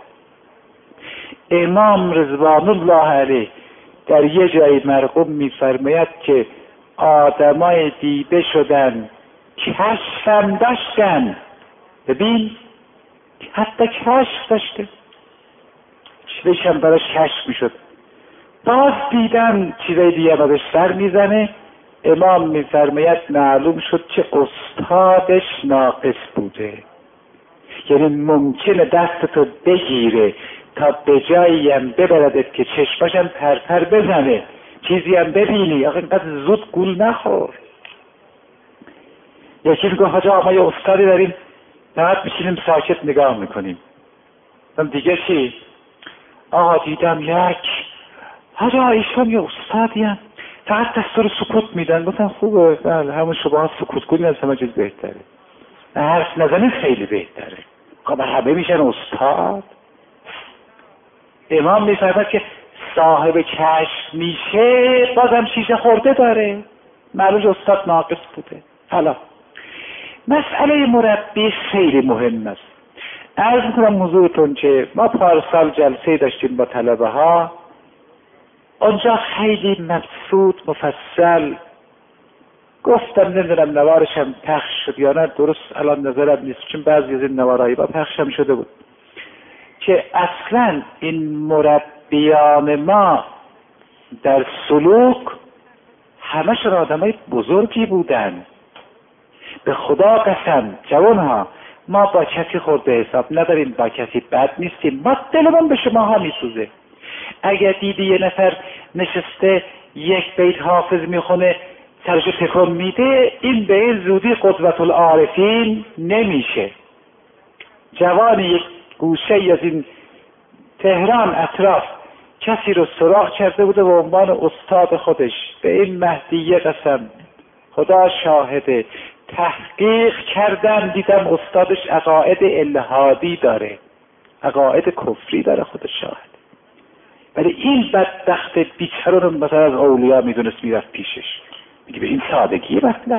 امام رضوان الله علیه در یه جای مرقوم میفرماید که آدمای دیده شدن کشفم داشتن. ببین حتی کشف داشته، چیزشم براش کشف میشد. باز دیدن چیزای دیگه بازش سر میزنه. امام میفرماید معلوم شد که استادش ناقص بوده. یعنی ممکنه دستتو بگیره تا به جایی هم ببردت که چشماشم پرپر بزنه، چیزی هم ببینی. آخه اینقدر زود گول نخور. یکی میگه حاجا ما یه استادی داریم فقط میشینیم ساکت نگاه میکنیم. من دیگه چی؟ آقا دیدم یک حاجا ایشون یه استادی هم فقط دستور سکوت میدن. گفتم خوبه، بله همون شما سکوت کنین از همه چیز بهتره. حرف نزنین خیلی بهتره. خب همه میشن استاد. امام میفرماید که صاحب کشف میشه بازم شیشه خورده داره. معلوم استاد ناقص بوده. حالا مسئله مربی خیلی مهم است. عرض میکنم حضورتون که ما پارسال جلسه داشتیم با طلبه ها. اونجا خیلی مبسوط مفصل گفتم، نمیدونم نوارشم پخش شد یا نه، درست الان نظرم نیست چون بعضی از این نوارایی با پخشم شده بود، که اصلا این مربیان ما در سلوک همشون آدمای بزرگی بودن. به خدا قسم جوانها، ما با کسی خورده حساب نداریم، با کسی بد نیستیم، ما دلمون به شما ها میسوزه. اگر دیدی یه نفر نشسته یک بیت حافظ میخونه سرشو تکون میده، این به این زودی قدوت العارفین نمیشه. جوان یک گوشه از این تهران اطراف کسی رو سراغ کرده بوده به عنوان استاد خودش، به این مهدیه قسم خدا شاهده تحقیق کردم دیدم استادش عقاید الحادی داره، عقاید کفری داره، خدا شاهد. ولی این بدبخت بیچاره رو مثلا از اولیا میدونست میرفت پیشش، میگه به این سادگی مطلب.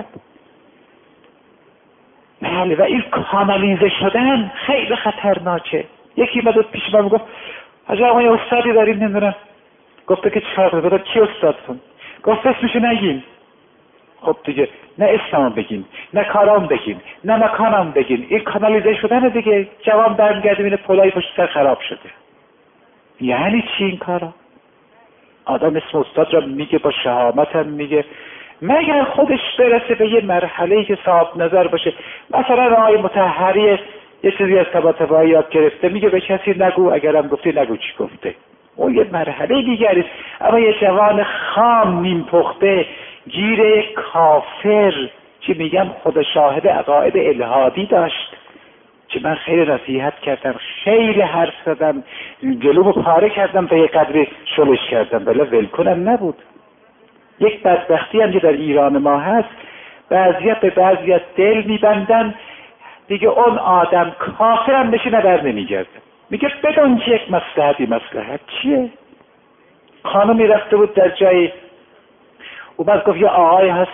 بله، و این کانالیزه شدن خیلی خطرناکه. یکی اومد پیش من میگفت حاجی آقا یه استادی داریم نمیدونم. گفته که چیکار کنم؟ گفتم کی استادتون؟ گفت اسمشو نگین. خب دیگه نه اسمم بگین، نه کارام بگین، نه مکانم بگین. این کانالیزه شدن دیگه. جوان برمیگرده میبینه پلای پشت سر خراب شده. یعنی چی این کارا؟ آدم اسم استاد را میگه با شهامت هم میگه، مگر خودش برسه به یه مرحله‌ای که صاحب نظر باشه. مثلا آقای مطهری یه چیزی از طباطبایی یاد گرفته، میگه به کسی نگو، اگرم گفتی نگو چی گفته. اون یه مرحله دیگری است. اما یه جوان خام نیم پخته گیر کافر، چی میگم خدا شاهد عقاید الحادی داشت، که من خیلی نصیحت کردم، خیلی حرف زدم، جلومو پاره کردم، به یه قدری شلش کردم، بله ولکنم نبود. یک بدبختی هم که در ایران ما هست، بعضیت به بعضیت دل میبندن دیگه، اون آدم کافر هم بشه نبر نمیگرده، میگه بدون که یک مصلحتی. مصلحت چیه؟ خانمی رفته بود در جایی، اومد گفت یه آقای هست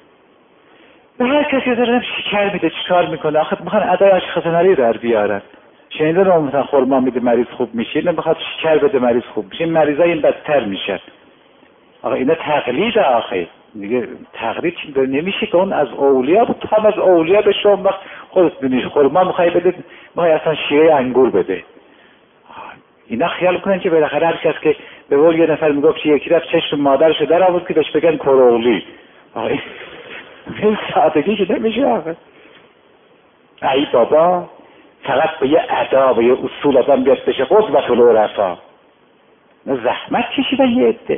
به هر کسی دارم شکر میده، چیکار میکنه؟ آخه میخوان ادای آشپزخونه‌ای در بیارن. شنیده رو مثلا خرما میده مریض خوب میشه، نمیخواد شکر بده مریض خوب میشه، مریضا این بدتر میشن. آقا اینا تقلید، آخه دیگه تقلید چی داره؟ نمیشه که اون از اولیا بود، هم از اولیا به شما وقت خودت دونیش خرما میخوای بده، میخوای اصلا شیره انگور بده. اینا خیال کنن که بالاخره هر کس که به قول یه نفر میگفت یکی رفت چشم مادرش در آورد که بهش بگن کروغلی. این سادگی که نمیشه. آقا ای بابا، فقط به یه ادا و یه اصول آدم بیاد بشه قدوت العرفا، زحمت کشیدن یه عده.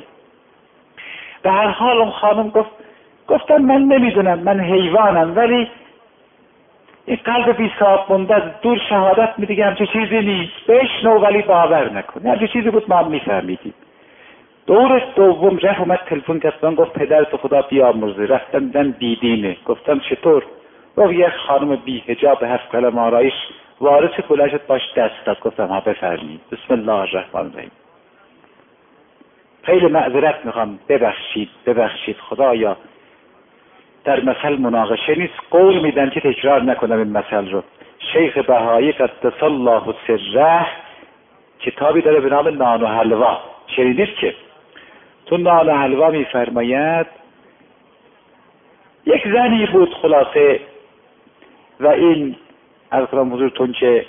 به هر حال اون خانم گفت گفتم من نمیدونم، من حیوانم، ولی این قلب بی صاحب مونده دور شهادت میده که همچه چیزی نیست، بشنو ولی باور نکن. همچه چیزی بود ما هم میفهمیدیم. دور دوم رفت اومد تلفن کرد، گفت پدرت خدا بیامرزه. رفتم دیدم بیدینه. گفتم چطور؟ گفت یک خانم بی حجاب هفت قلم آرایش وارث کلاه شد، باش دست داد. گفتم ها بفرمایید. بسم الله الرحمن الرحیم. خیلی معذرت میخوام، ببخشید ببخشید خدایا. در مثل مناقشه نیست، قول میدن که تکرار نکنم این مثل رو. شیخ بهایی قدس الله سره کتابی داره به نام نان و حلوا. شنیدید که تو نان و حلوا میفرماید یک زنی بود خلاصه، و این از کنم حضورتون که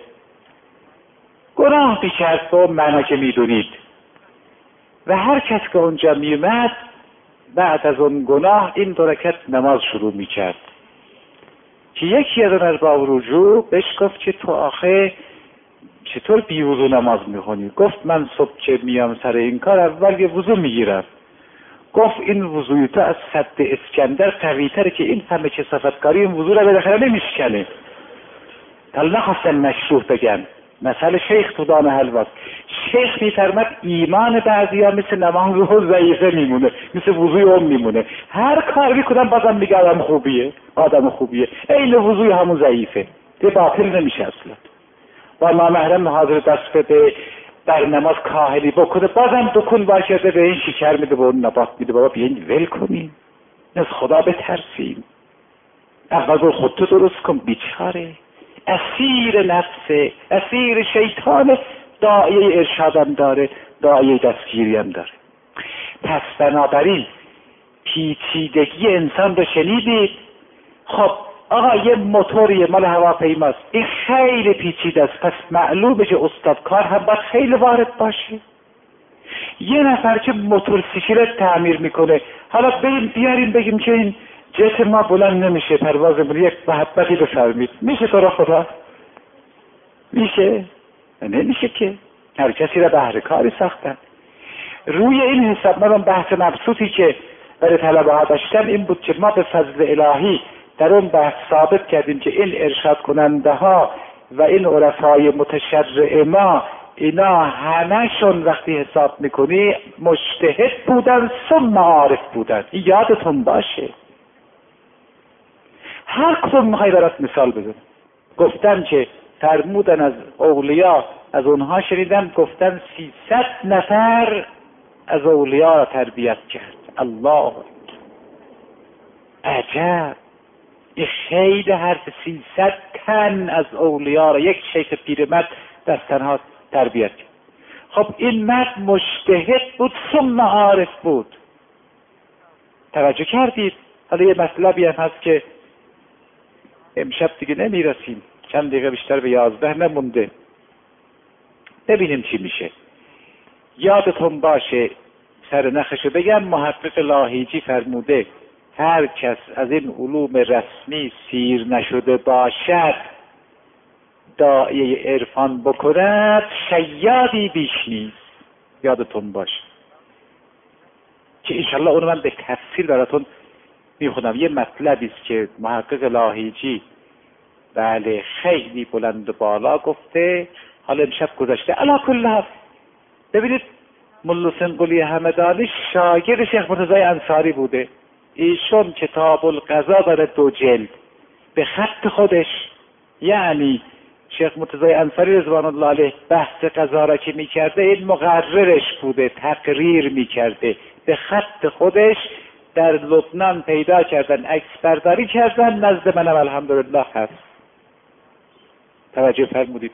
گناه میکرد و معنا که میدونید، و هر کس که اونجا میومد بعد از اون گناه این دو رکعت نماز شروع میکرد، که یکی از اون ارباب رجوع بهش گفت که تو آخه چطور بی وضو نماز میخونی؟ گفت من صبح که میام سر این کار اول یه وضو میگیرم. گفت این وضوی تو از سد اسکندر قوی تره که این همه کثافتکاری این وضو رو بالاخره نمیشکنه. حالا نخواستم مشروح بگم، مثل شیخ تو دان حلواست. شیخ میفرمد ایمان بعضی ها مثل نماز و ضعیفه میمونه، مثل وضوی اون میمونه. هر کار میکنم بازم میگه آدم خوبیه، آدم خوبیه، این وضوی همون ضعیفه، ده باطل نمیشه اصلا. با نامحرم حاضر دست بده در نماز کاهلی بکنه، بازم دکون باشه به این شکر میده به اون نبات میده. بابا بیاین ول کنیم، از خدا بترسیم. اول خودتو درست کن بیچاره، اسیر نفسه، اسیر شیطان، داعیه ارشادم داره، داعیه دستگیری هم داره. پس بنابراین پیچیدگی انسان رو شنیدید. خب آقا یه موتوریه مال هواپیماست، این خیلی پیچیده است، پس معلومه که استادکار هم باید خیلی وارد باشه. یه نفر که موتور سیکلت تعمیر میکنه، حالا بریم بیاریم بگیم که این جت ما بلند نمیشه، پروازمون یک محبتی بفرمید. میشه تو را خدا؟ میشه؟ نمیشه که. هر کسی را بهر کاری ساختن. روی این حساب من بحث مبسوطی که برای طلبه ها داشتم این بود که ما به فضل الهی در اون بحث ثابت کردیم که این ارشاد کننده ها و این عرفای متشرع ما اینا همه‌شون وقتی حساب میکنی مجتهد بودن ثم عارف بودن. این یادتون باشه. هر کدوم میخوای برات مثال بزنم. گفتن که فرمودن از اولیا، از اونها شنیدم گفتن سیصد نفر از اولیا را تربیت کرد. الله عجب. این خیلی حرف. سیصد تن از اولیا را یک شیخ پیرمرد در تنها تربیت کرد. خب این مرد مجتهد بود ثم عارف بود. توجه کردید؟ حالا یه مطلبی هم هست که امشب دیگه نمیرسیم، چند دقیقه بیشتر به یازده نمونده، ببینیم چی میشه. یادتون باشه سر نخشو بگم، محقق لاهیجی فرموده هر کس از این علوم رسمی سیر نشده باشد داعیه عرفان بکند شیادی بیش نیست. یادتون باشه که انشالله اونو من به تفصیل براتون میخونم. یه مطلبی است که محقق لاهیجی بله خیلی بلند و بالا گفته، حالا امشب گذاشته. علا کل حال ببینید ملا سنقلی همدانی شاگرد شیخ مرتضی انصاری بوده. ایشون کتاب القضا داره دو جلد به خط خودش، یعنی شیخ مرتضی انصاری رضوان الله علیه بحث قضا را که میکرده این مقررش بوده، تقریر میکرده به خط خودش. در لبنان پیدا کردن، عکس برداری کردن، نزد منم الحمدلله هست. توجه فرمودید.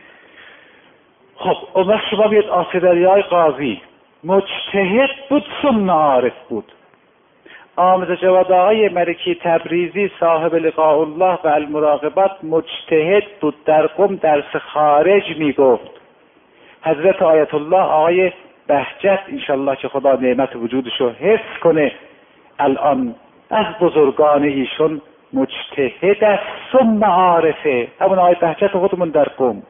خب اون وقت شما بیاد آسدریای قاضی مجتهد بود ثم عارف بود. آمد جواد آقای ملکی تبریزی صاحب لقاء الله و المراقبات مجتهد بود، در قم درس خارج میگفت. حضرت آیت الله آقای بهجت انشالله که خدا نعمت وجودشو حفظ کنه الان از بزرگان ایشون مجتهد است ثم عارفه. همون آقای بهجت خودمون در قم،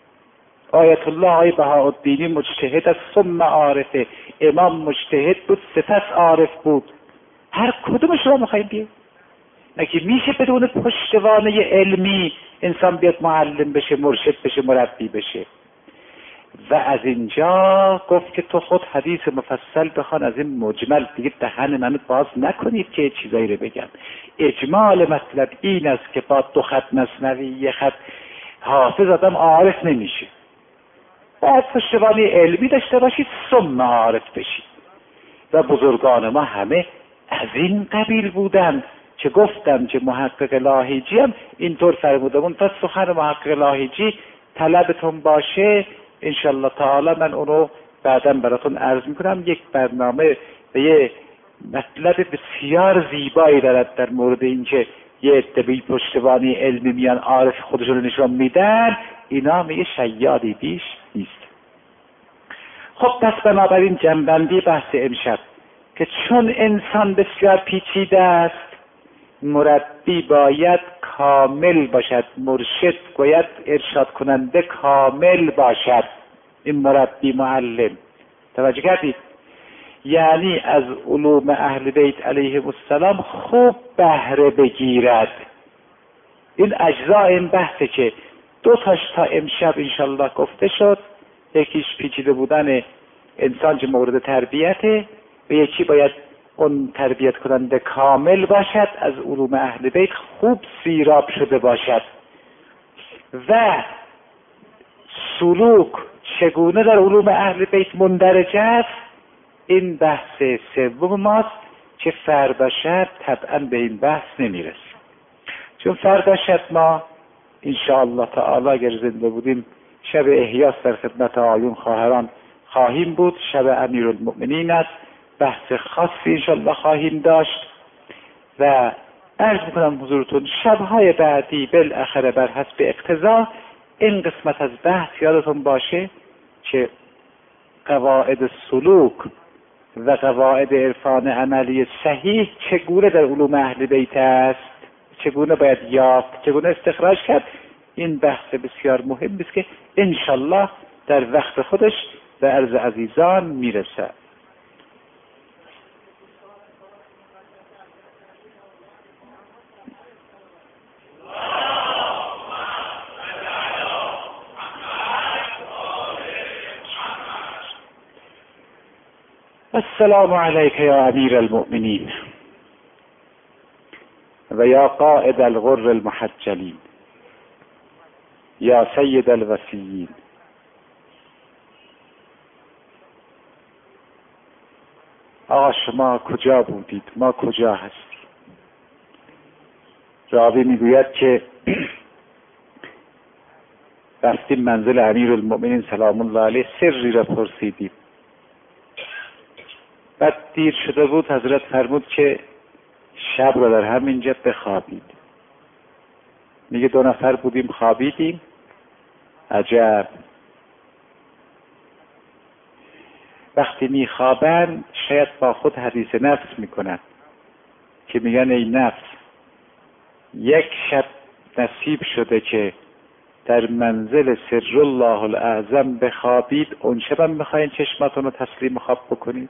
آیت الله آقای بهاءالدینی مجتهد است ثم عارفه. امام مجتهد بود سپس عارف بود. هر کدومش رو میخواییم بیه. نگه میشه بدون پشتوانه علمی انسان بیاد معلم بشه، مرشد بشه، مربی بشه. و از اینجا گفت که تو خود حدیث مفصل بخوان، از این مجمل دیگه دهن منو باز نکنید که چیزایی رو بگم. اجمال مطلب این است که با دو خط مثنوی یه خط حافظ آدم عارف نمیشه. باید پشتوانه علمی داشته باشید ثم عارف بشید. و بزرگان ما همه از این قبیل بودن که گفتم که محقق لاهیجی هم اینطور فرموده. اون پس سخن محقق لاهیجی طلبتون باشه انشالله تعالی من اونو بعدا براتون عرض میکنم. یک برنامه و یه مطلب بسیار زیبایی دارد در مورد اینکه یه اتباعی پشتوانی علمی میان عارف خودشون نشون میدن، اینا میگه شیادی بیش نیست. خب پس بنابراین جنبندی بحث امشب که چون انسان بسیار پیچیده است، مربی باید کامل باشد، مرشد باید ارشاد کننده کامل باشد. این مربی معلم، توجه کردید؟ یعنی از علوم اهل بیت علیهم السلام خوب بهره بگیرد. این اجزاء این بحثه که دو تاش تا امشب انشالله گفته شد. یکیش پیچیده بودن انسان که مورد تربیته و یکی باید اون تربیت کننده کامل باشد، از علوم اهل بیت خوب سیراب شده باشد. و سلوک چگونه در علوم اهل بیت مندرج است، این بحث سوم ماست که فردا شب طبعا به این بحث نمیرسیم. چون فردا شب ما انشاءالله تعالی اگر زنده بودیم شب احیاس در خدمت آیون خواهران خواهیم بود. شب امیرالمؤمنین است، بحث خاصی انشاءالله خواهیم داشت و عرض میکنم حضورتون شبهای بعدی بالاخره بر حسب اقتضا این قسمت از بحث یادتون باشه که قواعد سلوک و قواعد عرفان عملی صحیح چگونه در علوم اهل بیت است، چگونه باید یافت، چگونه استخراج کرد، این بحث بسیار مهم است که انشالله در وقت خودش به عرض عزیزان میرسد. السلام علیک یا امیر المؤمنین و یا قائد الغر المحجلین یا سید الوصیین. آقا شما کجا بودید؟ ما کجا هستیم؟ راوی میگوید که رفتیم منزل امیر المؤمنین سلام الله علیه، سری را پرسیدیم. بعد دیر شده بود، حضرت فرمود که شب را در همینجا بخوابید. میگه دو نفر بودیم خوابیدیم. عجب، وقتی میخوابن شاید با خود حدیث نفس میکنن که میگن ای نفس، یک شب نصیب شده که در منزل سر الله الاعظم بخوابید، اون شب هم میخواین چشماتون رو تسلیم خواب بکنید؟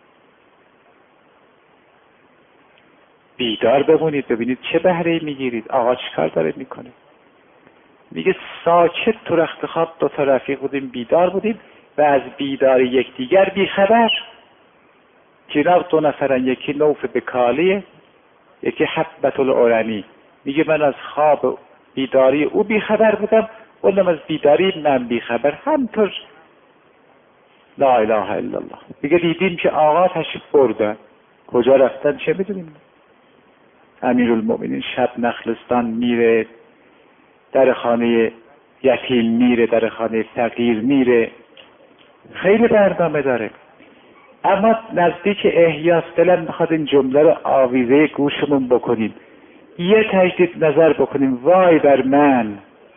بیدار بمونید ببینید چه بهره‌ای میگیرید. آقا چیکار داره میکنه؟ میگه ساکت تو رخت خواب دو تا رفیق بودیم، بیدار بودیم و از بیداری یکدیگر بیخبر. اینا دو نفرن، یکی نوف بکالیه، یکی حبت العرنی. میگه من از خواب بیداری او بیخبر بودم، اونم از بیداری من بیخبر، همطور. لا اله الا الله. میگه دیدیم که آقا تشریف بردن، کجا رفتن چه میدونیم. امیرالمؤمنین شب نخلستان میره، در خانه یتیم میره، در خانه فقیر میره، خیلی برنامه داره. اما نزدیک احیاس دلم میخواد این جمله رو آویزه گوشمون بکنیم، یه تجدید نظر بکنیم. وای بر من،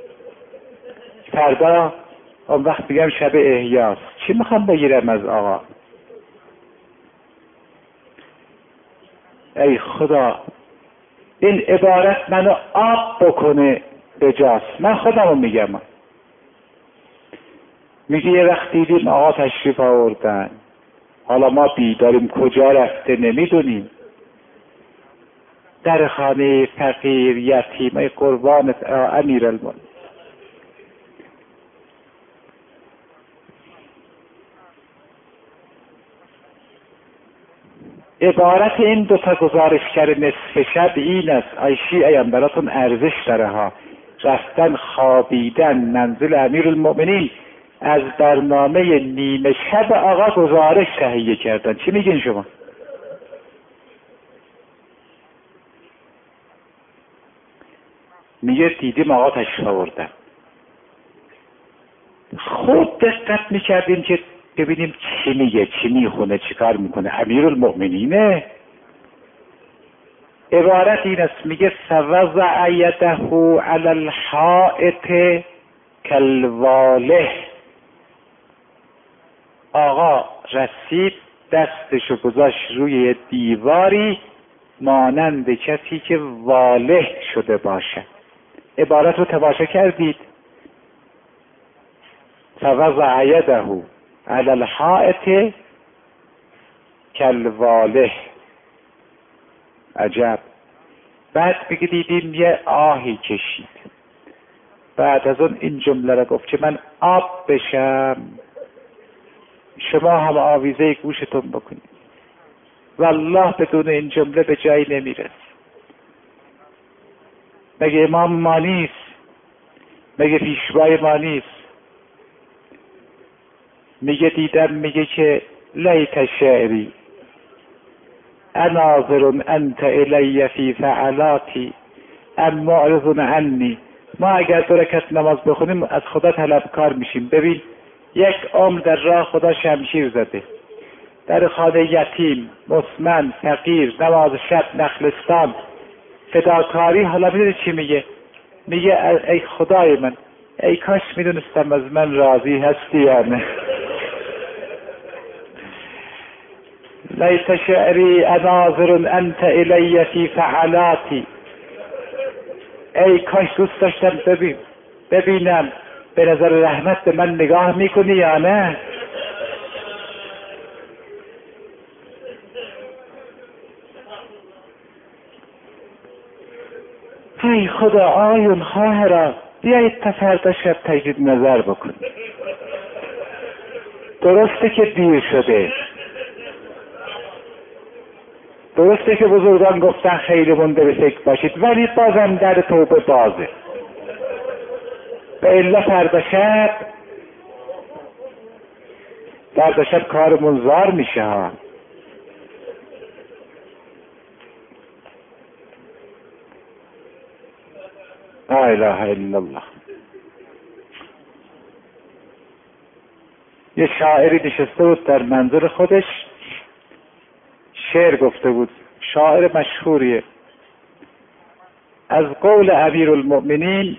فردا اون وقت میگم شب احیاس چی میخوام بگیرم از آقا؟ ای خدا این عبارت منو آب بکنه بجاست. من خودمو میگم. میگه یه وقت دیدیم آقا تشریف آوردن، حالا ما بیداریم، کجا رفته نمیدونیم، در خانه فقیر یتیم. ای قربانت امیرالمؤمنین. عبارت این دو تا گزارشگر نصف شب این است. ای شیعیان براتون ارزش داره ها. رفتن خوابیدن منزل امیرالمؤمنین، از برنامه نیمه شب آقا گزارش تهیه کردن. چی میگین شما؟ میگه دیدیم آقا تشریف آوردن. خود دقت میکردیم که ببینیم چی میگه، چی میخونه، چی کار میکنه. امیرالمؤمنینه. عبارت این است، میگه فوضع یده علی الحائط کالواله. آقا رسید دستشو گذاشت روی دیواری مانند کسی که واله شده باشه. عبارت رو تماشا کردید؟ فوضع یده علی الحائط کالواله. عجب. بعد میگه دیدیم یه آهی کشید. بعد از اون این جمله را گفت که من آب بشم، شما هم آویزه گوشتون بکنید. والله بدون این جمله به جایی نمیرس. مگه امام ما نیست؟ مگه پیشوای ما نیست؟ میگه دیدم، میگه که لیت شعری اناظر انت الی فی فعلاتی ام معرض عنی. ما اگر دو رکعت نماز بخونیم از خدا طلبکار میشیم. ببین یک عمر در راه خدا شمشیر زده، در خانه یتیم، مسمن، فقیر، نماز شب، نخلستان، فداکاری. حالا میدونی چی میگه؟ میگه ای خدای من، ای کاش میدونستم از من راضی هستی یا نه. لیت شعری اناظر انت الی فی فعلاتی. ای کاش دوست داشتم ببین ببینم به نظر رحمت به من نگاه میکنی یا نه. ای خدا آیون خواهرا بیایید تا فردا شب تجدید نظر بکنید. درسته که دیر شده، درسته که بزرگان گفتن خیلی مونده به فکر باشید، ولی بازم در توبه بازه. به الا فردا شب فردا شب کارمون زار میشه ها. لا اله الا الله. یه شاعری نشسته بود در منظر خودش شعر گفته بود، شاعر مشهوریه. از قول امیر المؤمنین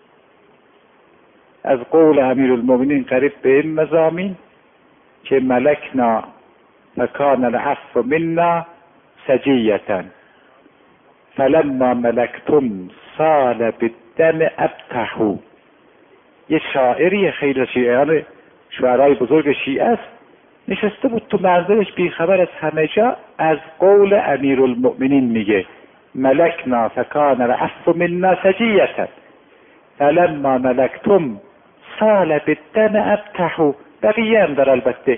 از قول امیر المؤمنین قریب به این مضامین که ملکنا فکان العفو منا سجیتا فلما ملکتم سال بالدم ابتحو. یه شاعری خیلی شیعیان شعرهای بزرگ شیعه است، نشسته بود تو منزلش بیخبر از همه جا از قول امیر المؤمنین میگه ملکنا فکان العفو منا سجیتا فلما ملکتم سال بالدم ابتحو. بقیه هم در البته.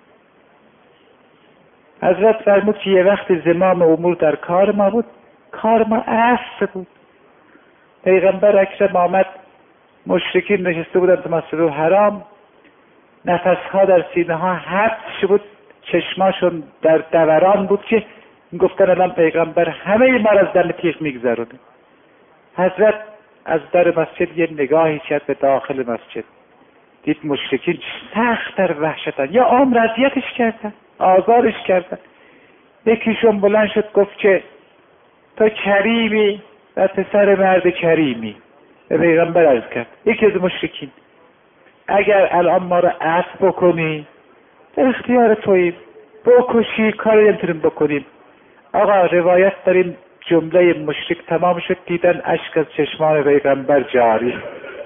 حضرت فرمود که یه وقت زمام امور در کار ما بود، کار ما عصر بود. پیغمبر اکرم آمد، مشرکین نشسته بودن تو مسجد الحرام، نفسها در سینه ها حبس بود، چشماشون در دوران بود که گفتن الان پیغمبر همه ما را از دم تیغ میگذرونه. حضرت از در مسجد یه نگاهی کرد به داخل مسجد، دید مشرکین سخت در وحشتن، یا عمر اذیتش کردن، آزارش کردن. یکیشون بلند شد گفت که تو کریمی و پسر مرد کریمی. به پیغمبر عرض کرد یکی از مشرکین اگر الان ما رو عفو بکنی در اختیار توییم، بکشی کاری نمیتونیم بکنیم. آقا روایت داریم جمله مشرک تمام شد، دیدن اشک از چشمان پیغمبر جاری.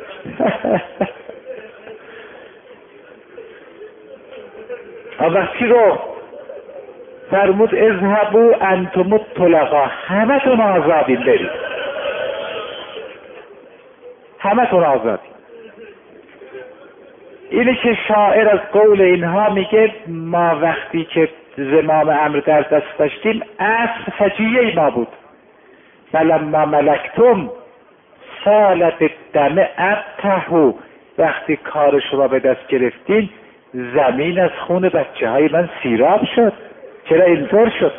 وقتی رو فرمود اذهبوا انتم الطلقا، همه تون آزادین برید، همه تون آزادین. اینه که شاعر از قول اینها میگه ما وقتی که زمام امر در دست داشتیم اصل فجیه ما بود. فلما ملکتم سالت الدم ابتحو. وقتی کار شما به دست گرفتین زمین از خون بچه های من سیراب شد. چرا اینطور شد؟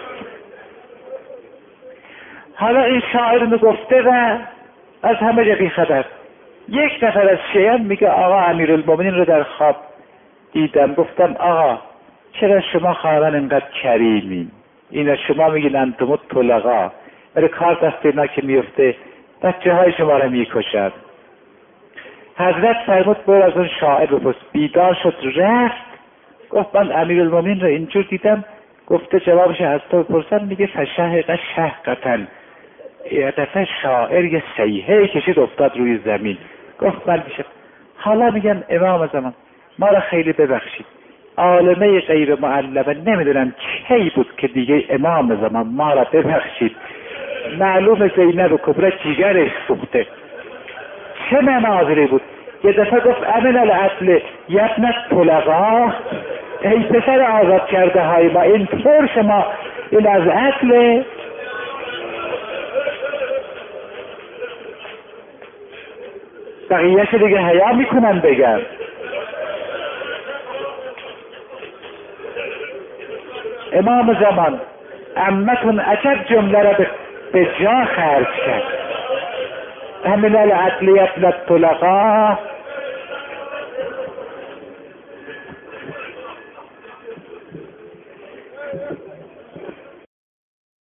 حالا این شاعر میگفته و از همه جا بی خبر. یک نفر از شیعان میگه آقا امیرالمومنین رو در خواب دیدم، گفتم آقا چرا شما خواهران اینقدر کریمین؟ اینا شما میگین انتم الطلقا، ولی کار دست اینا که میفته بچه های شما رو میکشد. حضرت فرمود برو از اون شاعر بپرس. بیدار شد رفت، گفت من امیرالمومنین رو اینجور دیدم. گفته جوابش از تو بپرسن، میگه فشهق شهقتن. یه دفعه شاعر یه صیحه کشید افتاد روی زمین. گفت من میشه. حالا میگن امام زمان ما را خیلی ببخشید، عالمه غیر معلمه نمیدونم کی بود که دیگه امام زمان ما را ببخشید، معلوم زینب کبرا جیگرش سوخته. چه مناظری بود. یه دفعه گفت امن العدل یبنت طلقا، ای پسر آزاد کرده های ما، این طور شما این از عدل. بقیهش دیگه حیا میکنن بگن. امام زمان عمتون عجب جمله را به جا خرج کرد. امن العدل یبنت طلقا